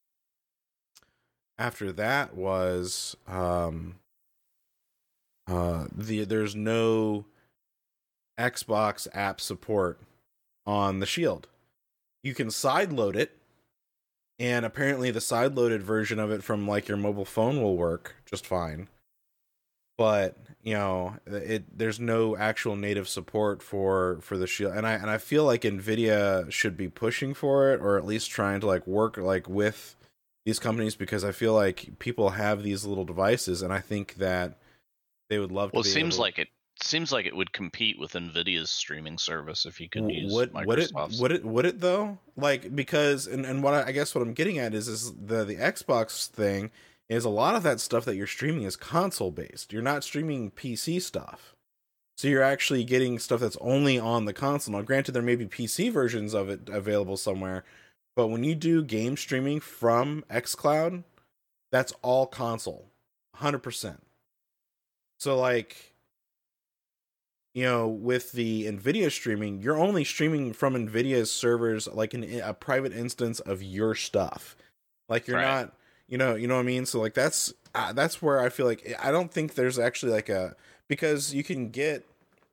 after that was um, uh, the there's no Xbox app support on the Shield. You can sideload it, and apparently the sideloaded version of it from like your mobile phone will work just fine. But you know, it there's no actual native support for for the Shield, and I and I feel like NVIDIA should be pushing for it, or at least trying to like work like with these companies, because I feel like people have these little devices, and I think that they would love to. Well, be it seems able to... like it seems like it would compete with NVIDIA's streaming service if you could use would, Microsoft's. Would it? Would it? Would it though? Like because and and what I, I guess what I'm getting at is is the the Xbox thing. Is a lot of that stuff that you're streaming is console based. You're not streaming P C stuff. So you're actually getting stuff that's only on the console. Now, granted, there may be P C versions of it available somewhere, but when you do game streaming from xCloud, that's all console. one hundred percent. So, like, you know, with the NVIDIA streaming, you're only streaming from NVIDIA's servers, like in a private instance of your stuff. Like, you're right. not... You know, you know what I mean? So like that's uh, that's where I feel like I don't think there's actually like a, because you can get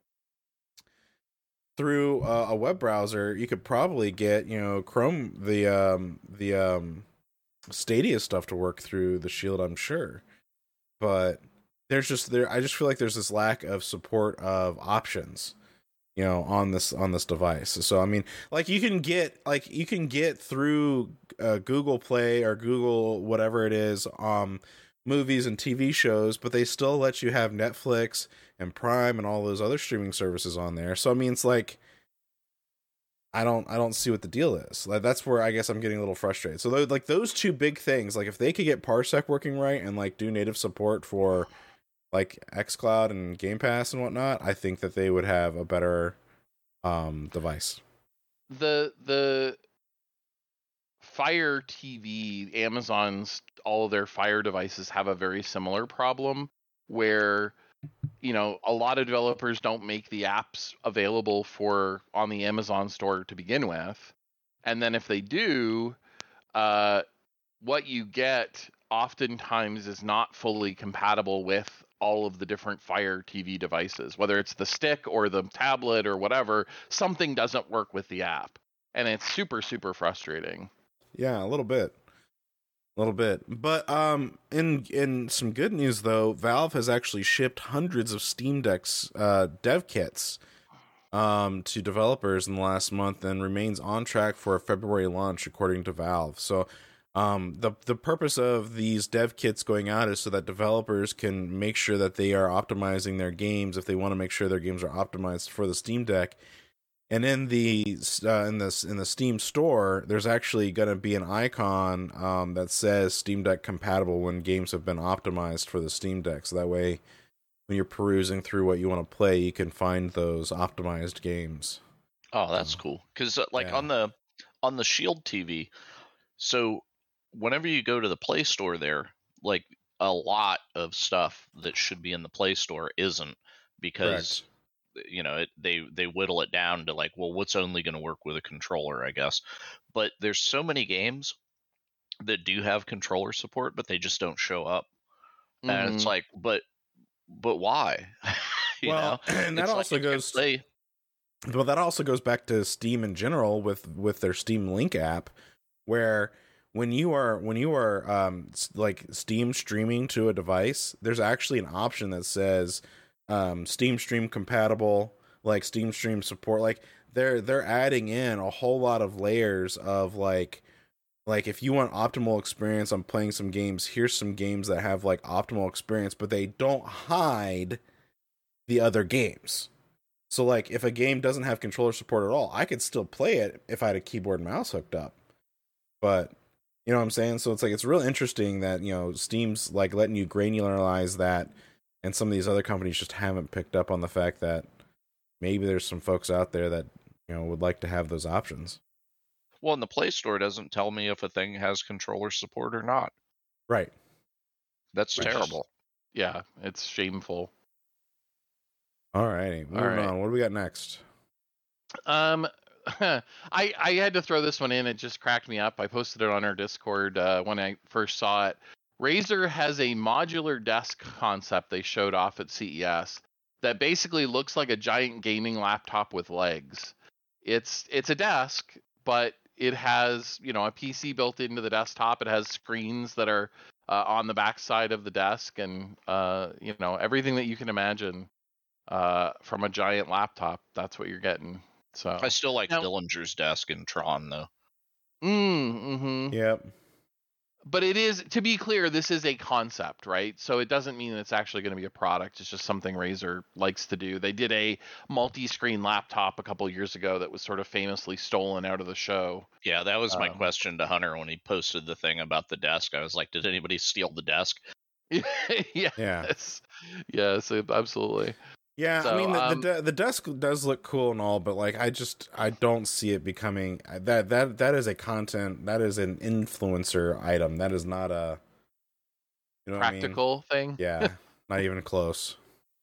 through a, a web browser, you could probably get, you know, Chrome, the um the um Stadia stuff to work through the Shield, I'm sure. But there's just there I just feel like there's this lack of support of options, you know, on this on this device. So I mean, like you can get like you can get through uh, Google Play or Google whatever it is, um, movies and T V shows, but they still let you have Netflix and Prime and all those other streaming services on there. So I mean, it's like I don't I don't see what the deal is. Like that's where I guess I'm getting a little frustrated. So like those two big things, like if they could get Parsec working right and like do native support for like xCloud and Game Pass and whatnot, I think that they would have a better um device. The the Fire T V, Amazon's all of their Fire devices have a very similar problem where, you know, a lot of developers don't make the apps available for on the Amazon store to begin with. And then if they do, uh what you get oftentimes is not fully compatible with all of the different Fire T V devices, whether it's the stick or the tablet or whatever. Something doesn't work with the app, and it's super super frustrating. Yeah, a little bit, a little bit. But um, in in some good news though, Valve has actually shipped hundreds of Steam Decks uh, dev kits um to developers in the last month, and remains on track for a February launch, according to Valve. So um the the purpose of these dev kits going out is so that developers can make sure that they are optimizing their games if they want to make sure their games are optimized for the Steam Deck. And in the uh, in this in the Steam store, there's actually going to be an icon um that says Steam Deck compatible when games have been optimized for the Steam Deck. So that way, when you're perusing through what you want to play, you can find those optimized games. Oh, that's cool. Because uh, like yeah. on the on the Shield T V, so whenever you go to the Play Store there, like a lot of stuff that should be in the Play Store isn't, because Correct. you know it, they they whittle it down to like, well, what's only going to work with a controller, I guess. But there's so many games that do have controller support, but they just don't show up. Mm-hmm. And it's like, but but why? you well, know? and that it's also like goes. Play, But that also goes back to Steam in general with with their Steam Link app, where when you are when you are um like Steam streaming to a device, there's actually an option that says um Steam Stream compatible, like Steam Stream support. Like they're they're adding in a whole lot of layers of like like if you want optimal experience on playing some games, here's some games that have like optimal experience, but they don't hide the other games. So like if a game doesn't have controller support at all, I could still play it if I had a keyboard and mouse hooked up. But you know what I'm saying? So it's like it's real interesting that, you know, Steam's like letting you granularize that, and some of these other companies just haven't picked up on the fact that maybe there's some folks out there that, you know, would like to have those options. Well, and the Play Store doesn't tell me if a thing has controller support or not. Right. That's Right. terrible. Yeah, it's shameful. All righty. Moving All right. on. What do we got next? Um, I I had to throw this one in. It just cracked me up. I posted it on our Discord uh, when I first saw it. Razer has a modular desk concept they showed off at C E S that basically looks like a giant gaming laptop with legs. It's it's a desk, but it has, you know, a P C built into the desktop. It has screens that are uh, on the back side of the desk, and uh, you know, everything that you can imagine uh, from a giant laptop. That's what you're getting. So I still like Now- Dillinger's desk in Tron, though. Mm, mm-hmm. Yep. But it is, to be clear, this is a concept, right? So it doesn't mean it's actually going to be a product. It's just something Razer likes to do. They did a multi-screen laptop a couple years ago that was sort of famously stolen out of the show. Yeah, that was my Um, question to Hunter when he posted the thing about the desk. I was like, did anybody steal the desk? yes. Yeah. Yes, absolutely. Yeah, I So, mean the um, the, de- the desk does look cool and all, but like I just I don't see it becoming that that that is a content that is an influencer item. That is not a you know Practical thing. What I mean? Yeah, not even close.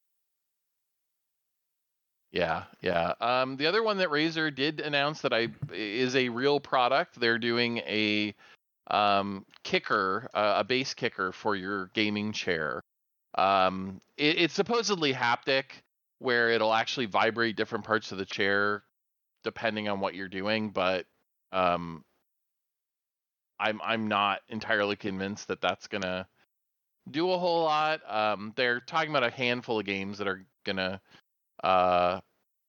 Yeah, yeah. Um, the other one that Razer did announce that I is a real product. They're doing a um, kicker, uh, a base kicker for your gaming chair. Um, it, it's supposedly haptic, where it'll actually vibrate different parts of the chair depending on what you're doing. But um, I'm I'm not entirely convinced that that's gonna do a whole lot. Um, they're talking about a handful of games that are gonna uh,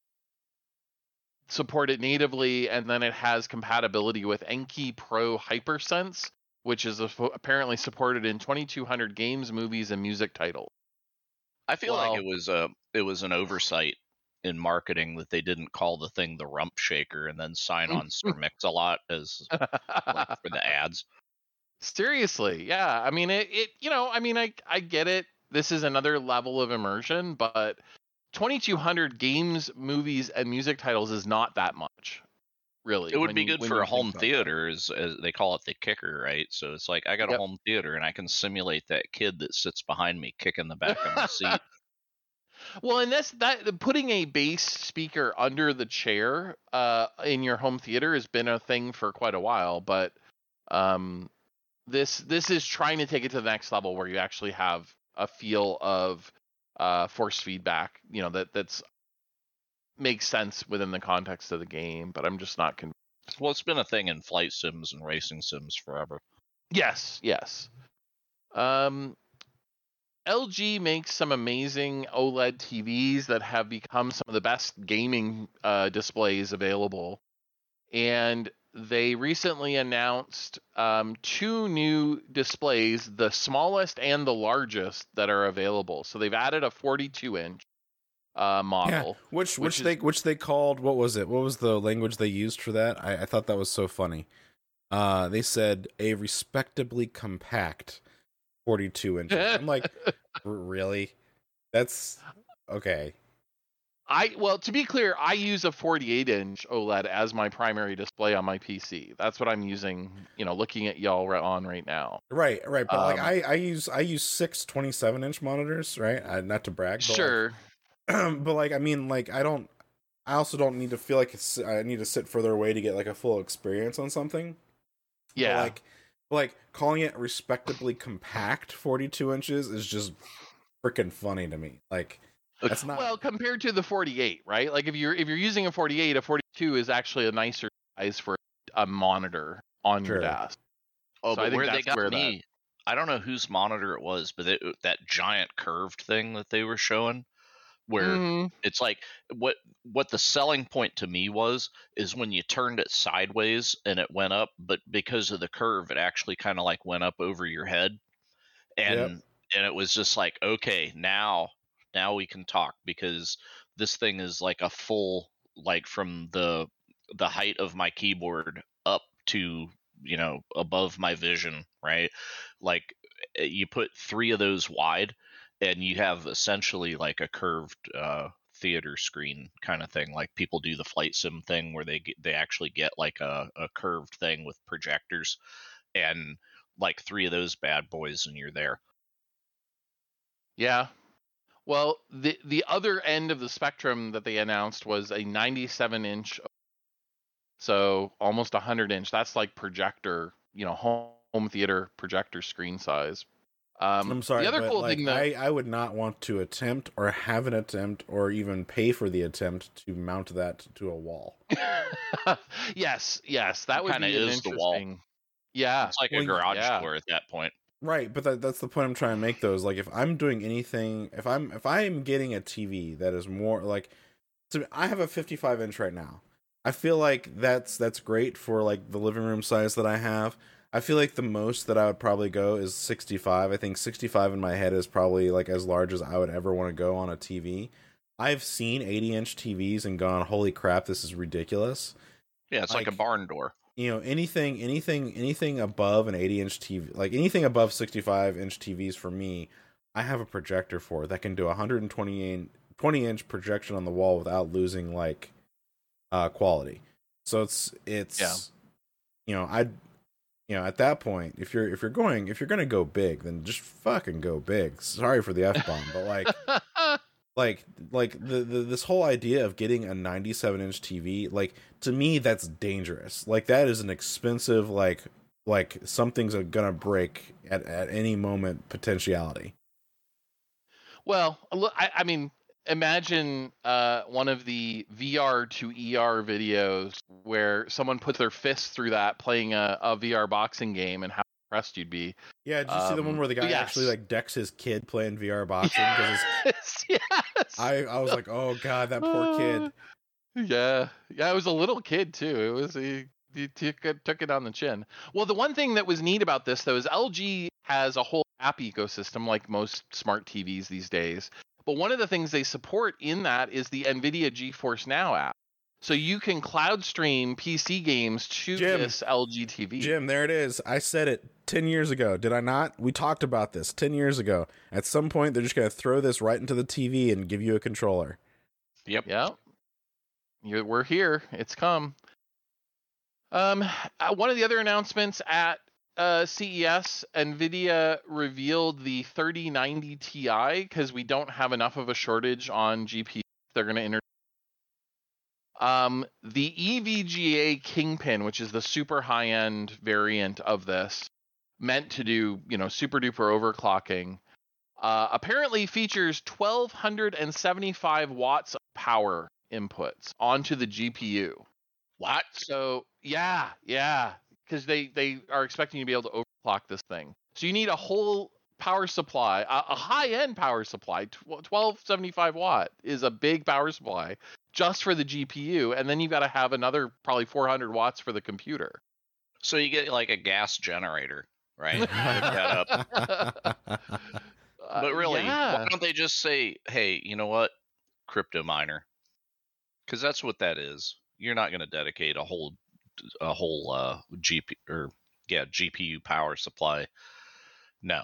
support it natively, and then it has compatibility with Enki Pro Hypersense, which is a, apparently supported in twenty-two hundred games, movies, and music titles. I feel Well- like it was a it was an oversight in marketing that they didn't call the thing the Rump Shaker and then sign on Sir Mix-a-Lot as like, for the ads. Seriously, yeah. I mean, it, it. You know, I mean, I I get it. This is another level of immersion, but twenty-two hundred games, movies, and music titles is not that much, really. It would when be you- good when for you a think home about theater, as, as they call it the kicker, right? So it's like I got Yep. a home theater and I can simulate that kid that sits behind me kicking the back of my seat. that. Well, and that's that. Putting a bass speaker under the chair uh, in your home theater has been a thing for quite a while, but um, this this is trying to take it to the next level where you actually have a feel of uh, force feedback. You know that that's makes sense within the context of the game, but I'm just not convinced. Well, it's been a thing in flight sims and racing sims forever. Yes, yes. Um, L G makes some amazing OLED T Vs that have become some of the best gaming uh, displays available. And they recently announced um, two new displays, the smallest and the largest, that are available. So they've added a forty-two inch uh, model. Yeah, which which, which is- they which they called what was it? What was the language they used for that? I, I thought that was so funny. Uh, they said a respectably compact forty-two inches. I'm like, "R- really? That's okay. I well, to be clear, I use a forty-eight inch OLED as my primary display on my P C. That's what I'm using, you know, looking at y'all right on right now. Right, right. But like Um, I, I use I use six twenty-seven inch monitors, right? I, not to brag, but Sure. Like, but like I mean, like I don't. I also don't need to feel like it's, I need to sit further away to get like a full experience on something. But, Yeah. like, like calling it respectably compact forty-two inches is just freaking funny to me. Like, That's not Well, compared to the forty-eight, right? Like if you're if you're using a forty-eight, a forty-two is actually a nicer size for a monitor on Sure. your desk. Oh, So I but think where they that's got where me, I don't know whose monitor it was, but it, that giant curved thing that they were showing, where Mhm. it's like what what the selling point to me was is when you turned it sideways and it went up, but because of the curve, it actually kind of like went up over your head, and Yep. and it was just like, okay, now now we can talk, because this thing is like a full, like from the the height of my keyboard up to, you know, above my vision, right? Like you put three of those wide and you have essentially like a curved uh theater screen kind of thing, like people do the flight sim thing where they get, they actually get like a, a curved thing with projectors, and like three of those bad boys and you're there. Yeah. Well, the the other end of the spectrum that they announced was a ninety-seven inch, so almost a one hundred inch. That's like projector, you know, home, home theater projector screen size. Um, I'm sorry, the other but cool like, thing that I, I would not want to attempt or have an attempt or even pay for the attempt to mount that to a wall. yes, yes, that It would kinda be an is the wall. interesting. Yeah, It's like Well, a garage yeah. door at that point. Right, but that, that's the point I'm trying to make. Though, is like if I'm doing anything, if I'm if I'm getting a T V that is more like, so I have a fifty-five inch right now. I feel like that's that's great for like the living room size that I have. I feel like the most that I would probably go is sixty-five. I think sixty-five in my head is probably like as large as I would ever want to go on a T V. I've seen eighty inch T Vs and gone, holy crap, this is ridiculous. Yeah, it's like, Like- a barn door. You know, anything anything anything above an eighty inch T V, like anything above sixty-five inch T Vs for me, I have a projector for that can do a one hundred twenty inch projection on the wall without losing like uh quality. So it's it's Yeah. you know, I you know, at that point, if you're if you're going if you're going to go big, then just fucking go big. Sorry for the F-bomb, but like like like the, the this whole idea of getting a ninety-seven inch T V, like to me that's dangerous. Like that is an expensive, like like something's gonna break at, at any moment potentiality. Well, look, I, I mean, imagine uh, one of the V R to E R videos where someone puts their fist through that playing a, a V R boxing game, and how impressed you'd be. Yeah, did you see the one Um, where the guy yes. actually like decks his kid playing V R boxing? 'Cause his, yes. I I was like, oh god, that poor kid. Uh, Yeah, yeah, it was a little kid too. It was he, he took it, took it on the chin. Well, the one thing that was neat about this though is L G has a whole app ecosystem like most smart T Vs these days. But one of the things they support in that is the NVIDIA GeForce Now app. So you can cloud stream P C games to Jim, this L G T V. Jim, there it is. I said it ten years ago. Did I not? We talked about this ten years ago. At some point, they're just going to throw this right into the T V and give you a controller. Yep. Yeah. You're, we're here. It's come. Um, uh, one of the other announcements at uh, C E S, NVIDIA revealed the thirty ninety Ti because we don't have enough of a shortage on G P U. They're going to introduce um, the E V G A Kingpin, which is the super high-end variant of this, meant to do, you know, super duper overclocking. Uh, apparently features twelve seventy-five watts of power inputs onto the G P U. What? So yeah, yeah, because they they are expecting you to be able to overclock this thing. So you need a whole power supply, a, a high-end power supply. twelve seventy-five watt is a big power supply just for the G P U, and then you've got to have another probably four hundred watts for the computer. So you get like a gas generator, right? Hook that up. Uh, But really, yeah. why don't they just say, hey, you know what? Crypto miner. Because that's what that is. You're not going to dedicate a whole a whole uh G P or yeah, G P U power supply. No.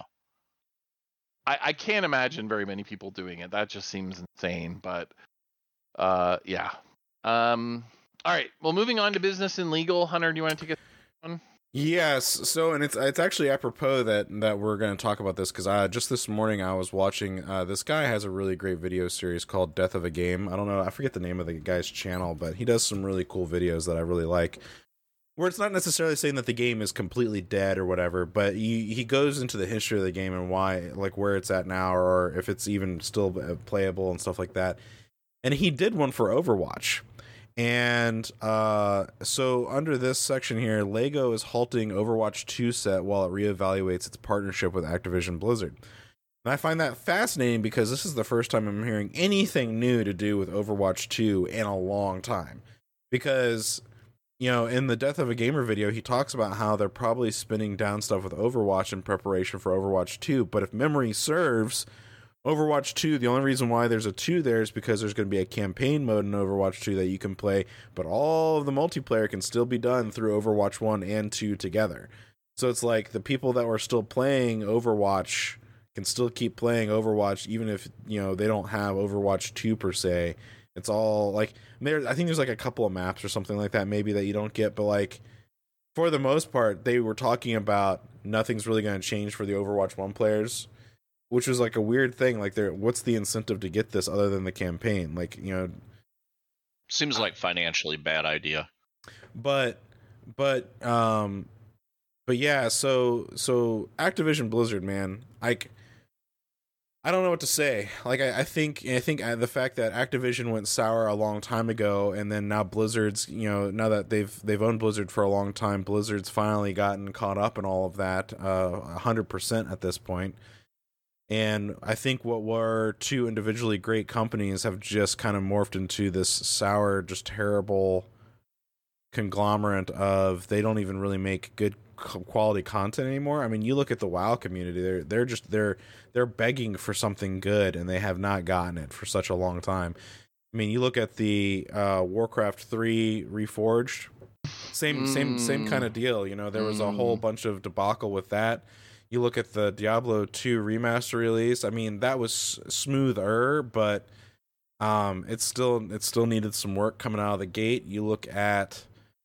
I, I can't imagine very many people doing it. That just seems insane. But uh, yeah. Um. All right. Well, moving on to business and legal. Hunter, do you want to take a one? Yes. So, and it's it's actually apropos that that we're going to talk about this because uh, just this morning I was watching. Uh, this guy has a really great video series called Death of a Game. I don't know. I forget the name of the guy's channel, but he does some really cool videos that I really like. where it's not necessarily saying that the game is completely dead or whatever, but he, he goes into the history of the game and why, like where it's at now, or if it's even still playable and stuff like that. And he did one for Overwatch. And uh, so under this section here, LEGO is halting Overwatch two set while it reevaluates its partnership with Activision Blizzard. And I find that fascinating because this is the first time I'm hearing anything new to do with Overwatch two in a long time. Because, you know, in the Death of a Gamer video, he talks about how they're probably spinning down stuff with Overwatch in preparation for Overwatch two. But if memory serves, Overwatch two, the only reason why there's a two there is because there's going to be a campaign mode in Overwatch two that you can play, but all of the multiplayer can still be done through Overwatch one and two together. So it's like the people that were still playing Overwatch can still keep playing Overwatch even if, you know, they don't have Overwatch two per se. It's all like there. I think there's like a couple of maps or something like that maybe that you don't get, but like for the most part, they were talking about nothing's really going to change for the Overwatch one players, which was like a weird thing. Like, there, what's the incentive to get this other than the campaign? Like, you know, seems like financially bad idea. But, but, um, but yeah. So, so Activision Blizzard, man, like. I don't know what to say. Like, I, I think, I think the fact that Activision went sour a long time ago, and then now Blizzard's, you know, now that they've they've owned Blizzard for a long time, Blizzard's finally gotten caught up in all of that, uh, a hundred percent at this point. And I think what were two individually great companies have just kind of morphed into this sour, just terrible conglomerate of they don't even really make good quality content anymore. I mean, you look at the WoW community; they're they're just they're they're begging for something good, and they have not gotten it for such a long time. I mean, you look at the uh, Warcraft three Reforged, same mm. same same kind of deal. You know, there was a whole bunch of debacle with that. You look at the Diablo two remaster release. I mean, that was smoother, but um, it's still it still needed some work coming out of the gate. You look at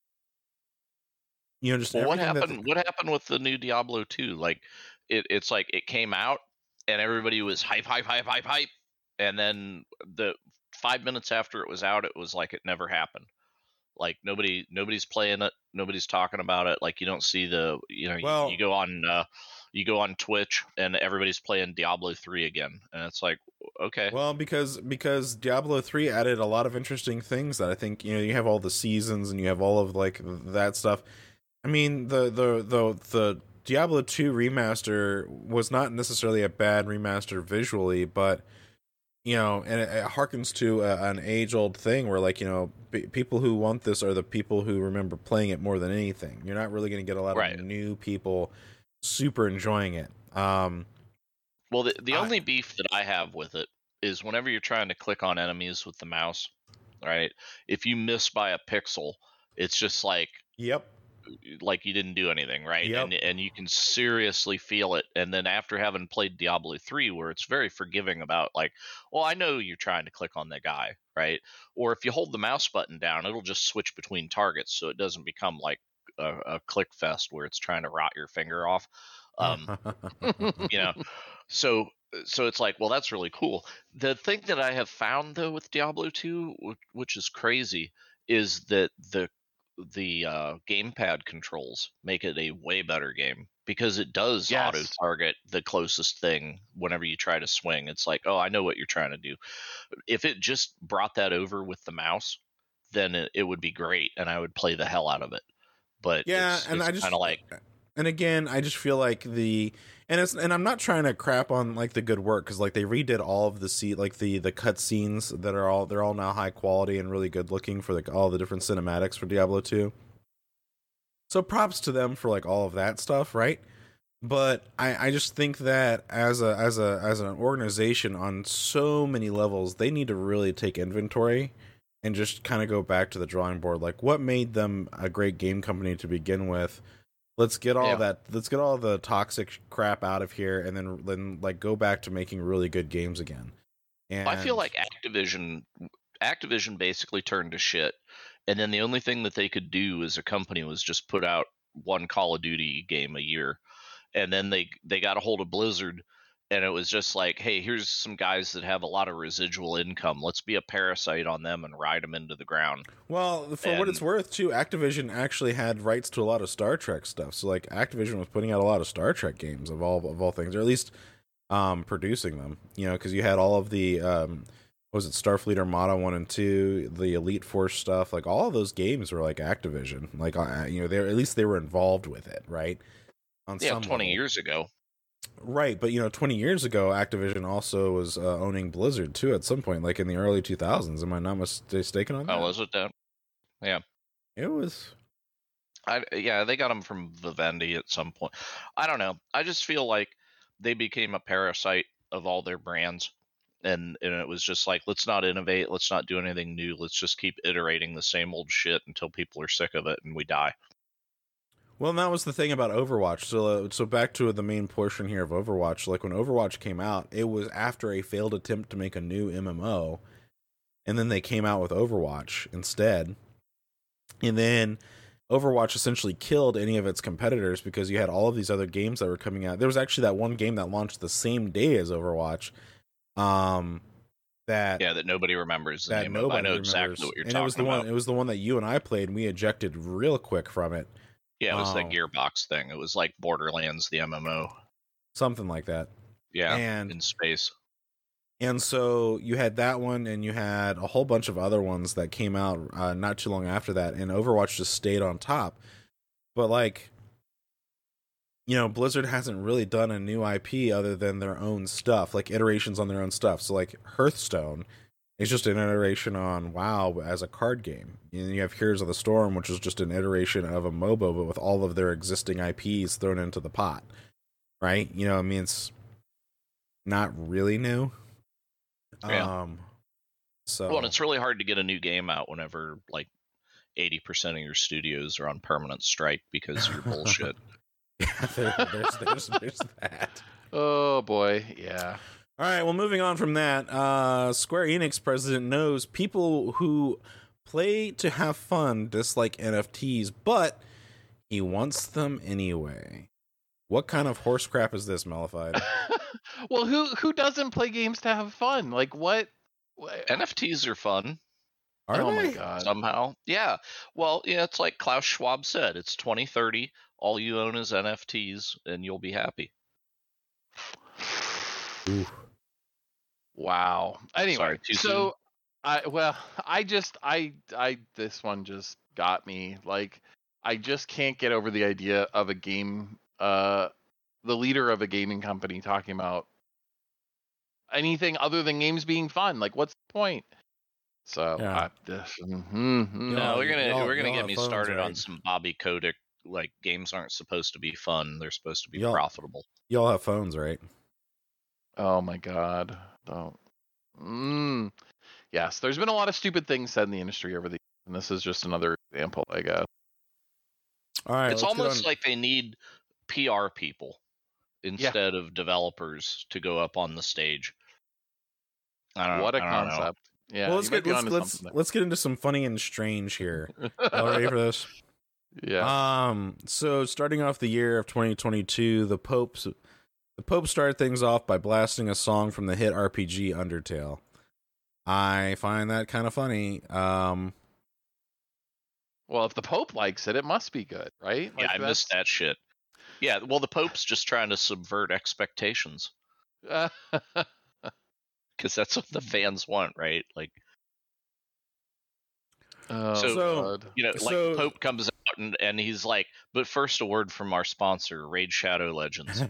You know, just well, what happened? That... What happened with the new Diablo two? Like, it, it's like it came out and everybody was hype, hype, hype, hype, hype, and then the five minutes after it was out, it was like it never happened. Like nobody, nobody's playing it, nobody's talking about it. Like you don't see the, you know, well, you, you go on, uh, you go on Twitch and everybody's playing Diablo three again, and it's like, okay. Well, because because Diablo three added a lot of interesting things that I think, you know, you have all the seasons and you have all of like that stuff. I mean, the, the, the, the Diablo two remaster was not necessarily a bad remaster visually, but, you know, and it, it harkens to a, an age-old thing where, like, you know, b- people who want this are the people who remember playing it more than anything. You're not really going to get a lot right. of new people super enjoying it. Um, well, the, the I, only beef that I have with it is whenever you're trying to click on enemies with the mouse, right, if you miss by a pixel, it's just like... Yep. like you didn't do anything, right? Yep. And and you can seriously feel it. And then after having played Diablo three, where it's very forgiving about like, well, I know you're trying to click on that guy, right? Or if you hold the mouse button down, it'll just switch between targets, so it doesn't become like a, a click fest where it's trying to rot your finger off. Um, you know, so so it's like, well, that's really cool. The thing that I have found though with Diablo two, which is crazy, is that the the uh, gamepad controls make it a way better game because it does yes. auto target the closest thing whenever you try to swing. It's like, oh, I know what you're trying to do. If it just brought that over with the mouse, then it, it would be great and I would play the hell out of it. But yeah, it's, and it's I just kind of like, and again, I just feel like the and it's and I'm not trying to crap on like the good work because like they redid all of the seat like the the cut scenes that are all they're all now high quality and really good looking for like all the different cinematics for Diablo two. So props to them for like all of that stuff, right? But I, I just think that as a as a as an organization on so many levels, they need to really take inventory and just kind of go back to the drawing board. Like, what made them a great game company to begin with? Let's get all yeah. that. Let's get all the toxic crap out of here, and then then like go back to making really good games again. And I feel like Activision, Activision basically turned to shit, and then the only thing that they could do as a company was just put out one Call of Duty game a year, and then they they got a hold of Blizzard, and it was just like, hey, here's some guys that have a lot of residual income. Let's be a parasite on them and ride them into the ground. Well, for And- what it's worth, too, Activision actually had rights to a lot of Star Trek stuff. So, like, Activision was putting out a lot of Star Trek games of all of all things, or at least um, producing them. You know, because you had all of the um, what was it, Starfleet Armada one and two, the Elite Force stuff. Like, all of those games were like Activision. Like, uh, you know, they at least they were involved with it, right? On Yeah, some twenty level. years ago. Right, but you know, twenty years ago, Activision also was uh, owning Blizzard too. At some point, like in the early two thousands. Am I not mis- mistaken on that? Oh, was it that? Yeah. It was. I, yeah, they got them from Vivendi at some point. I don't know. I just feel like they became a parasite of all their brands. And, and it was just like, let's not innovate. Let's not do anything new. Let's just keep iterating the same old shit until people are sick of it and we die. Well, and that was the thing about Overwatch. So, uh, so back to the main portion here of Overwatch. Like when Overwatch came out, it was after a failed attempt to make a new M M O, and then they came out with Overwatch instead. And then Overwatch essentially killed any of its competitors because you had all of these other games that were coming out. There was actually that one game that launched the same day as Overwatch. Um, that Yeah, that nobody remembers the that name of. nobody I know remembers. exactly what you're and talking it was the about. one. It was the one that you and I played, and we ejected real quick from it. Yeah, it was Oh. that Gearbox thing. It was like Borderlands, the M M O. Something like that. Yeah, And in space. And so you had that one, and you had a whole bunch of other ones that came out uh, not too long after that, and Overwatch just stayed on top. But, like, you know, Blizzard hasn't really done a new I P other than their own stuff, like iterations on their own stuff. So, like, Hearthstone is just an iteration on WoW as a card game. And you have Heroes of the Storm, which is just an iteration of a MOBA, but with all of their existing I Ps thrown into the pot. Right? You know, I mean, it's not really new. Yeah. Um, so Well, and it's really hard to get a new game out whenever like eighty percent of your studios are on permanent strike because of your bullshit. yeah, there, there's, there's, there's that. Oh boy, yeah. All right, well, moving on from that, uh, Square Enix president knows people who play to have fun dislike N F Ts, but he wants them anyway. What kind of horse crap is this, Malified? Well, who who doesn't play games to have fun? Like what? what- N F Ts are fun Are oh they? my god. somehow. Yeah. Well, yeah, it's like Klaus Schwab said. It's twenty thirty. All you own is N F Ts, and you'll be happy. Ooh. Wow. Anyway, Sorry, too so soon? I well, I just I I this one just got me. Like I just can't get over the idea of a game uh the leader of a gaming company talking about anything other than games being fun. Like what's the point? So Yeah. I, this, mhm, You No, know, we're gonna y'all- we're gonna y'all get have me phones, started on right? some Bobby Kotick. Like games aren't supposed to be fun; they're supposed to be Y'all- profitable. Y'all have phones, right? oh my god. Don't. Mm. Yes, there's been a lot of stupid things said in the industry over the years, and this is just another example, I guess. All right, It's let's get almost on- like they need P R people instead of developers to go up on the stage. I don't. What a I don't know. concept. Yeah. well, let's you might get be let's onto let's, something there. let's get into some funny and strange here. Y'all ready for this? Yeah. Um, so starting off the year of twenty twenty-two, the Pope's the Pope started things off by blasting a song from the hit R P G Undertale. I find that kind of funny. Um, Well, if the Pope likes it, it must be good, right? Yeah, Like, I missed that shit. Yeah, well, the Pope's just trying to subvert expectations that. because that's what the fans want, right? Like, oh, So- God. you know, like So- the Pope comes out and, and he's like, but first a word from our sponsor, Raid Shadow Legends.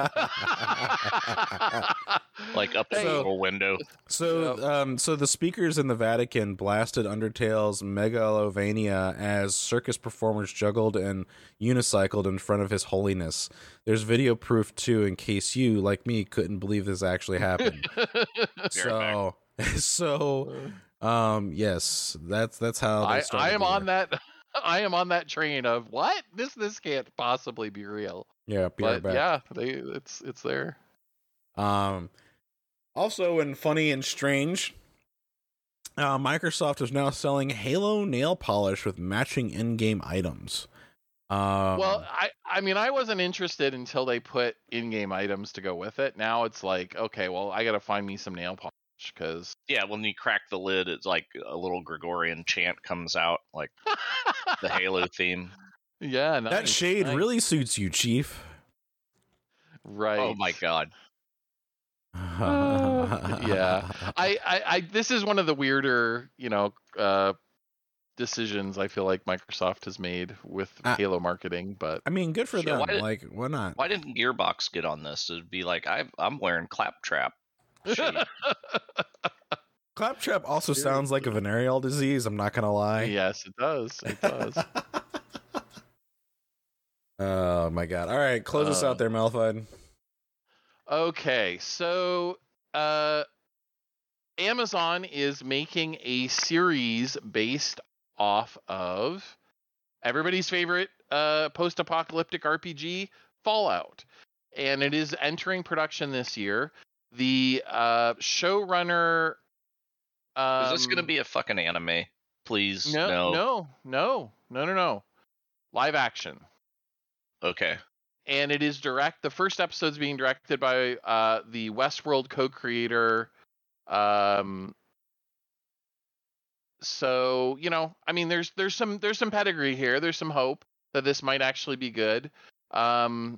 Like up in Hey, the little window. So, um, so the speakers in the Vatican blasted Undertale's Megalovania as circus performers juggled and unicycled in front of His Holiness. There's video proof too, in case you, like me, couldn't believe this actually happened. so, so, um, yes, that's that's how they I, started I am the on year. that. I am on that train of what this this can't possibly be real. Yeah, be right But back. yeah, they it's it's there. Um, also, in funny and strange, uh, Microsoft is now selling Halo nail polish with matching in-game items. Um, Well, I I mean, I wasn't interested until they put in-game items to go with it. Now it's like, okay, well, I got to find me some nail polish because Yeah, when you crack the lid, it's like a little Gregorian chant comes out, like the Halo theme. Yeah, nice, that shade nice. really suits you, Chief. Right. Oh my god. Uh, yeah. I, I, I, this is one of the weirder, you know, uh, decisions I feel like Microsoft has made with Uh, Halo marketing, but I mean, good for Yeah, them. why did- like, why not? Why didn't Gearbox get on this? It'd be like, I, I'm wearing Claptrap shade. Claptrap also sounds like a venereal disease. I'm not gonna lie. yes, it does. It does. Oh my god! All right, close us Uh, out there, Malphite. Okay, so uh, Amazon is making a series based off of everybody's favorite uh, post-apocalyptic R P G, Fallout, and it is entering production this year. The uh, showrunner. Um, Is this going to be a fucking anime? Please, no, no. no, no, no, no, no, live action. Okay. And it is direct. The first episode is being directed by uh, the Westworld co-creator. Um, so you know, I mean, there's there's some there's some pedigree here. There's some hope that this might actually be good. Um,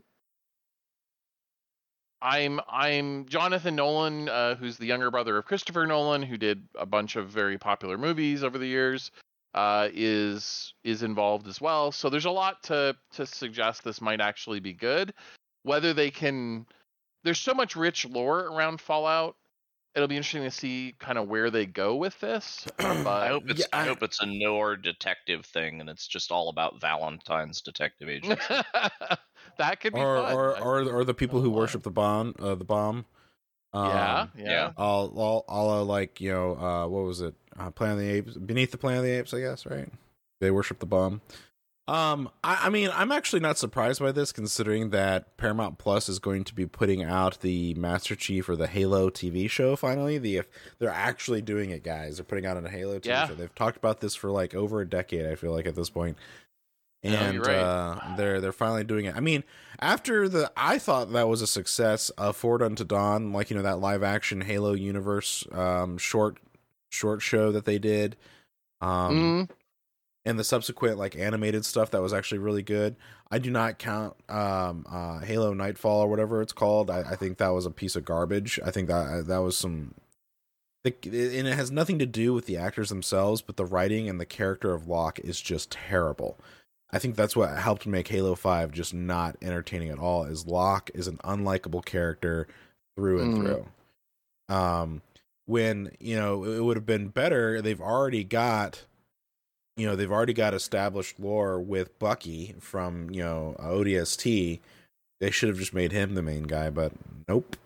I'm I'm Jonathan Nolan, uh, who's the younger brother of Christopher Nolan, who did a bunch of very popular movies over the years. Uh, is is involved as well. So there's a lot to to suggest this might actually be good. Whether they can, there's so much rich lore around Fallout. It'll be interesting to see kind of where they go with this. But I hope it's Yeah, I, I- hope it's a Noir detective thing, and it's just all about Valentine's detective agency. that could be Or fun. or I- or or the people who why? worship the bomb, uh, the bomb. Um, yeah, yeah, yeah. all, all, all, uh, like you know, uh, what was it? Uh, Planet of the Apes, Beneath the Planet of the Apes, I guess, right? They worship the bomb. Um, I, I mean, I'm actually not surprised by this, considering that Paramount Plus is going to be putting out the Master Chief or the Halo T V show. Finally, the they're actually doing it, guys. They're putting out a Halo T V Yeah. show. They've talked about this for like over a decade. I feel like at this point. Yeah, And you're right. uh, they're they're finally doing it. I mean, after the, I thought that was a success of Forward Unto Dawn, like you know that live action Halo universe um, short short show that they did, um, Mhm. and the subsequent like animated stuff that was actually really good. I do not count um, uh, Halo Nightfall or whatever it's called. I, I think that was a piece of garbage. I think that that was some. The, and it has nothing to do with the actors themselves, but the writing and the character of Locke is just terrible. I think that's what helped make Halo five just not entertaining at all, is Locke is an unlikable character through and Mm. through. Um, when, you know, it would have been better, they've already got, you know, they've already got established lore with Bucky from, you know, O D S T. They should have just made him the main guy, but nope.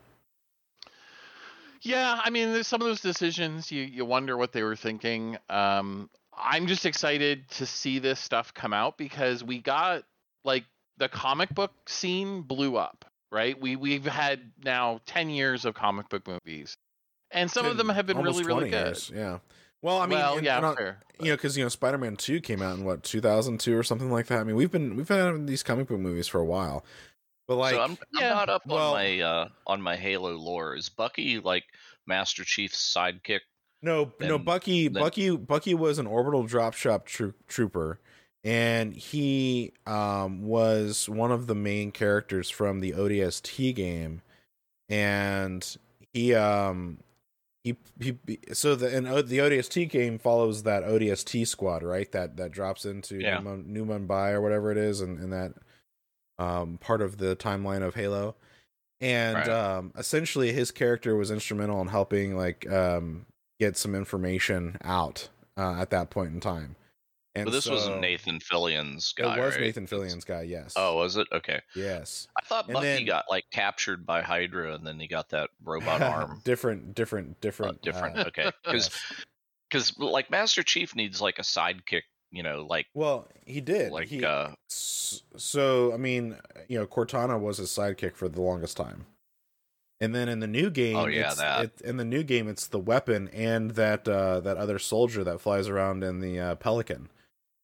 Yeah, I mean, there's some of those decisions you you wonder what they were thinking. Um, I'm just excited to see this stuff come out because we got like the comic book scene blew up, right? We we've had now ten years of comic book movies, and some of them have been Almost really really twenty good. years, yeah. Well, I mean, well, and- yeah, and on- fair. you know, because you know, Spider-Man Two came out in what two thousand two or something like that. I mean, we've been we've had these comic book movies for a while, but like, so I'm, I'm yeah, not up well- on my uh, on my Halo lore. Is Bucky like Master Chief's sidekick? no, no, then- Bucky, then- Bucky, Bucky was an orbital drop shop tro- trooper, and he um was one of the main characters from the O D S T game, and he um. He, he so the and O- the O D S T game follows that O D S T squad, right? That that drops into Yeah. New, Mun- New Mumbai or whatever it is, and, and that um part of the timeline of Halo. And Right. um essentially his character was instrumental in helping like um get some information out uh, at that point in time. And But this so, wasn't Nathan Fillion's guy. It was right? Nathan It's- Fillion's guy, yes. Oh, was it? Okay. yes. I thought And Bucky then- got like captured by Hydra, and then he got that robot arm. different, different, Uh, different, different. uh, Okay. Because yes. like Master Chief needs like a sidekick. You know, like Well, he did. like he, uh, S- So, I mean, you know, Cortana was his sidekick for the longest time. And then in the new game, Oh, yeah, it's, that. It, in the new game, it's the weapon and that uh, that other soldier that flies around in the uh, Pelican.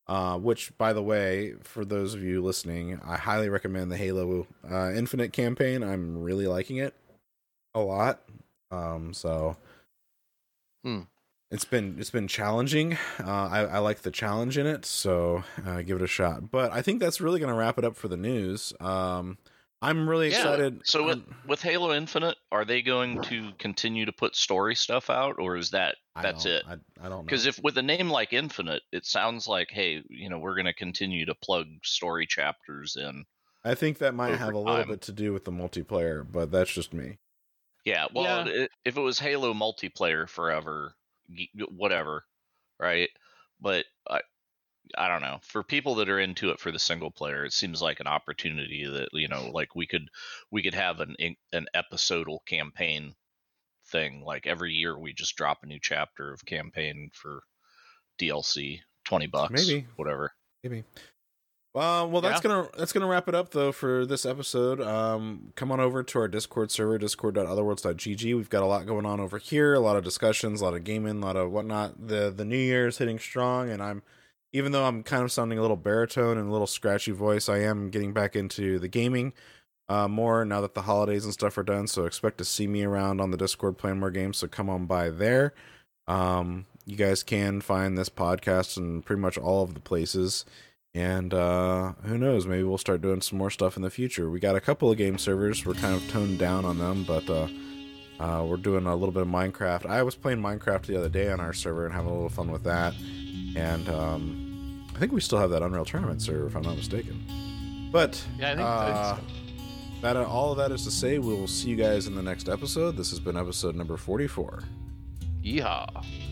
Uh, which, by the way, for those of you listening, I highly recommend the Halo uh, Infinite campaign. I'm really liking it a lot. Um, so Hmm. it's been it's been challenging. Uh, I, I like the challenge in it, so uh, give it a shot. But I think that's really going to wrap it up for the news. Um, I'm really Yeah. excited. So with, um, with Halo Infinite, are they going to continue to put story stuff out, or is that I that's don't- it? I, I don't know. Because if with a name like Infinite, it sounds like, hey, you know, we're going to continue to plug story chapters in. I think that might over have a little time. bit to do with the multiplayer, but that's just me. Yeah, well, Yeah. i if it was Halo multiplayer forever, g- whatever, right? But I, I don't know. For people that are into it for the single player, it seems like an opportunity that, you know, like we could we could have an in- an episodal campaign thing. Like every year, we just drop a new chapter of campaign for D L C, twenty bucks, Maybe. whatever. Maybe. Uh, well, that's Yeah. gonna that's gonna wrap it up though for this episode. Um, come on over to our Discord server, discord dot otherworlds dot g g. We've got a lot going on over here, a lot of discussions, a lot of gaming, a lot of whatnot. The the new year is hitting strong, and I'm even though I'm kind of sounding a little baritone and a little scratchy voice, I am getting back into the gaming uh, more now that the holidays and stuff are done. So expect to see me around on the Discord playing more games. So come on by there. Um, you guys can find this podcast in pretty much all of the places. And uh, who knows, maybe we'll start doing some more stuff in the future. We got a couple of game servers. We're kind of toned down on them, but uh, uh, we're doing a little bit of Minecraft. I was playing Minecraft the other day on our server and having a little fun with that. And um, I think we still have that Unreal Tournament server, if I'm not mistaken. But Yeah, I think, uh, I think so. that all of that is to say, we will see you guys in the next episode. This has been episode number forty-four. Yeehaw.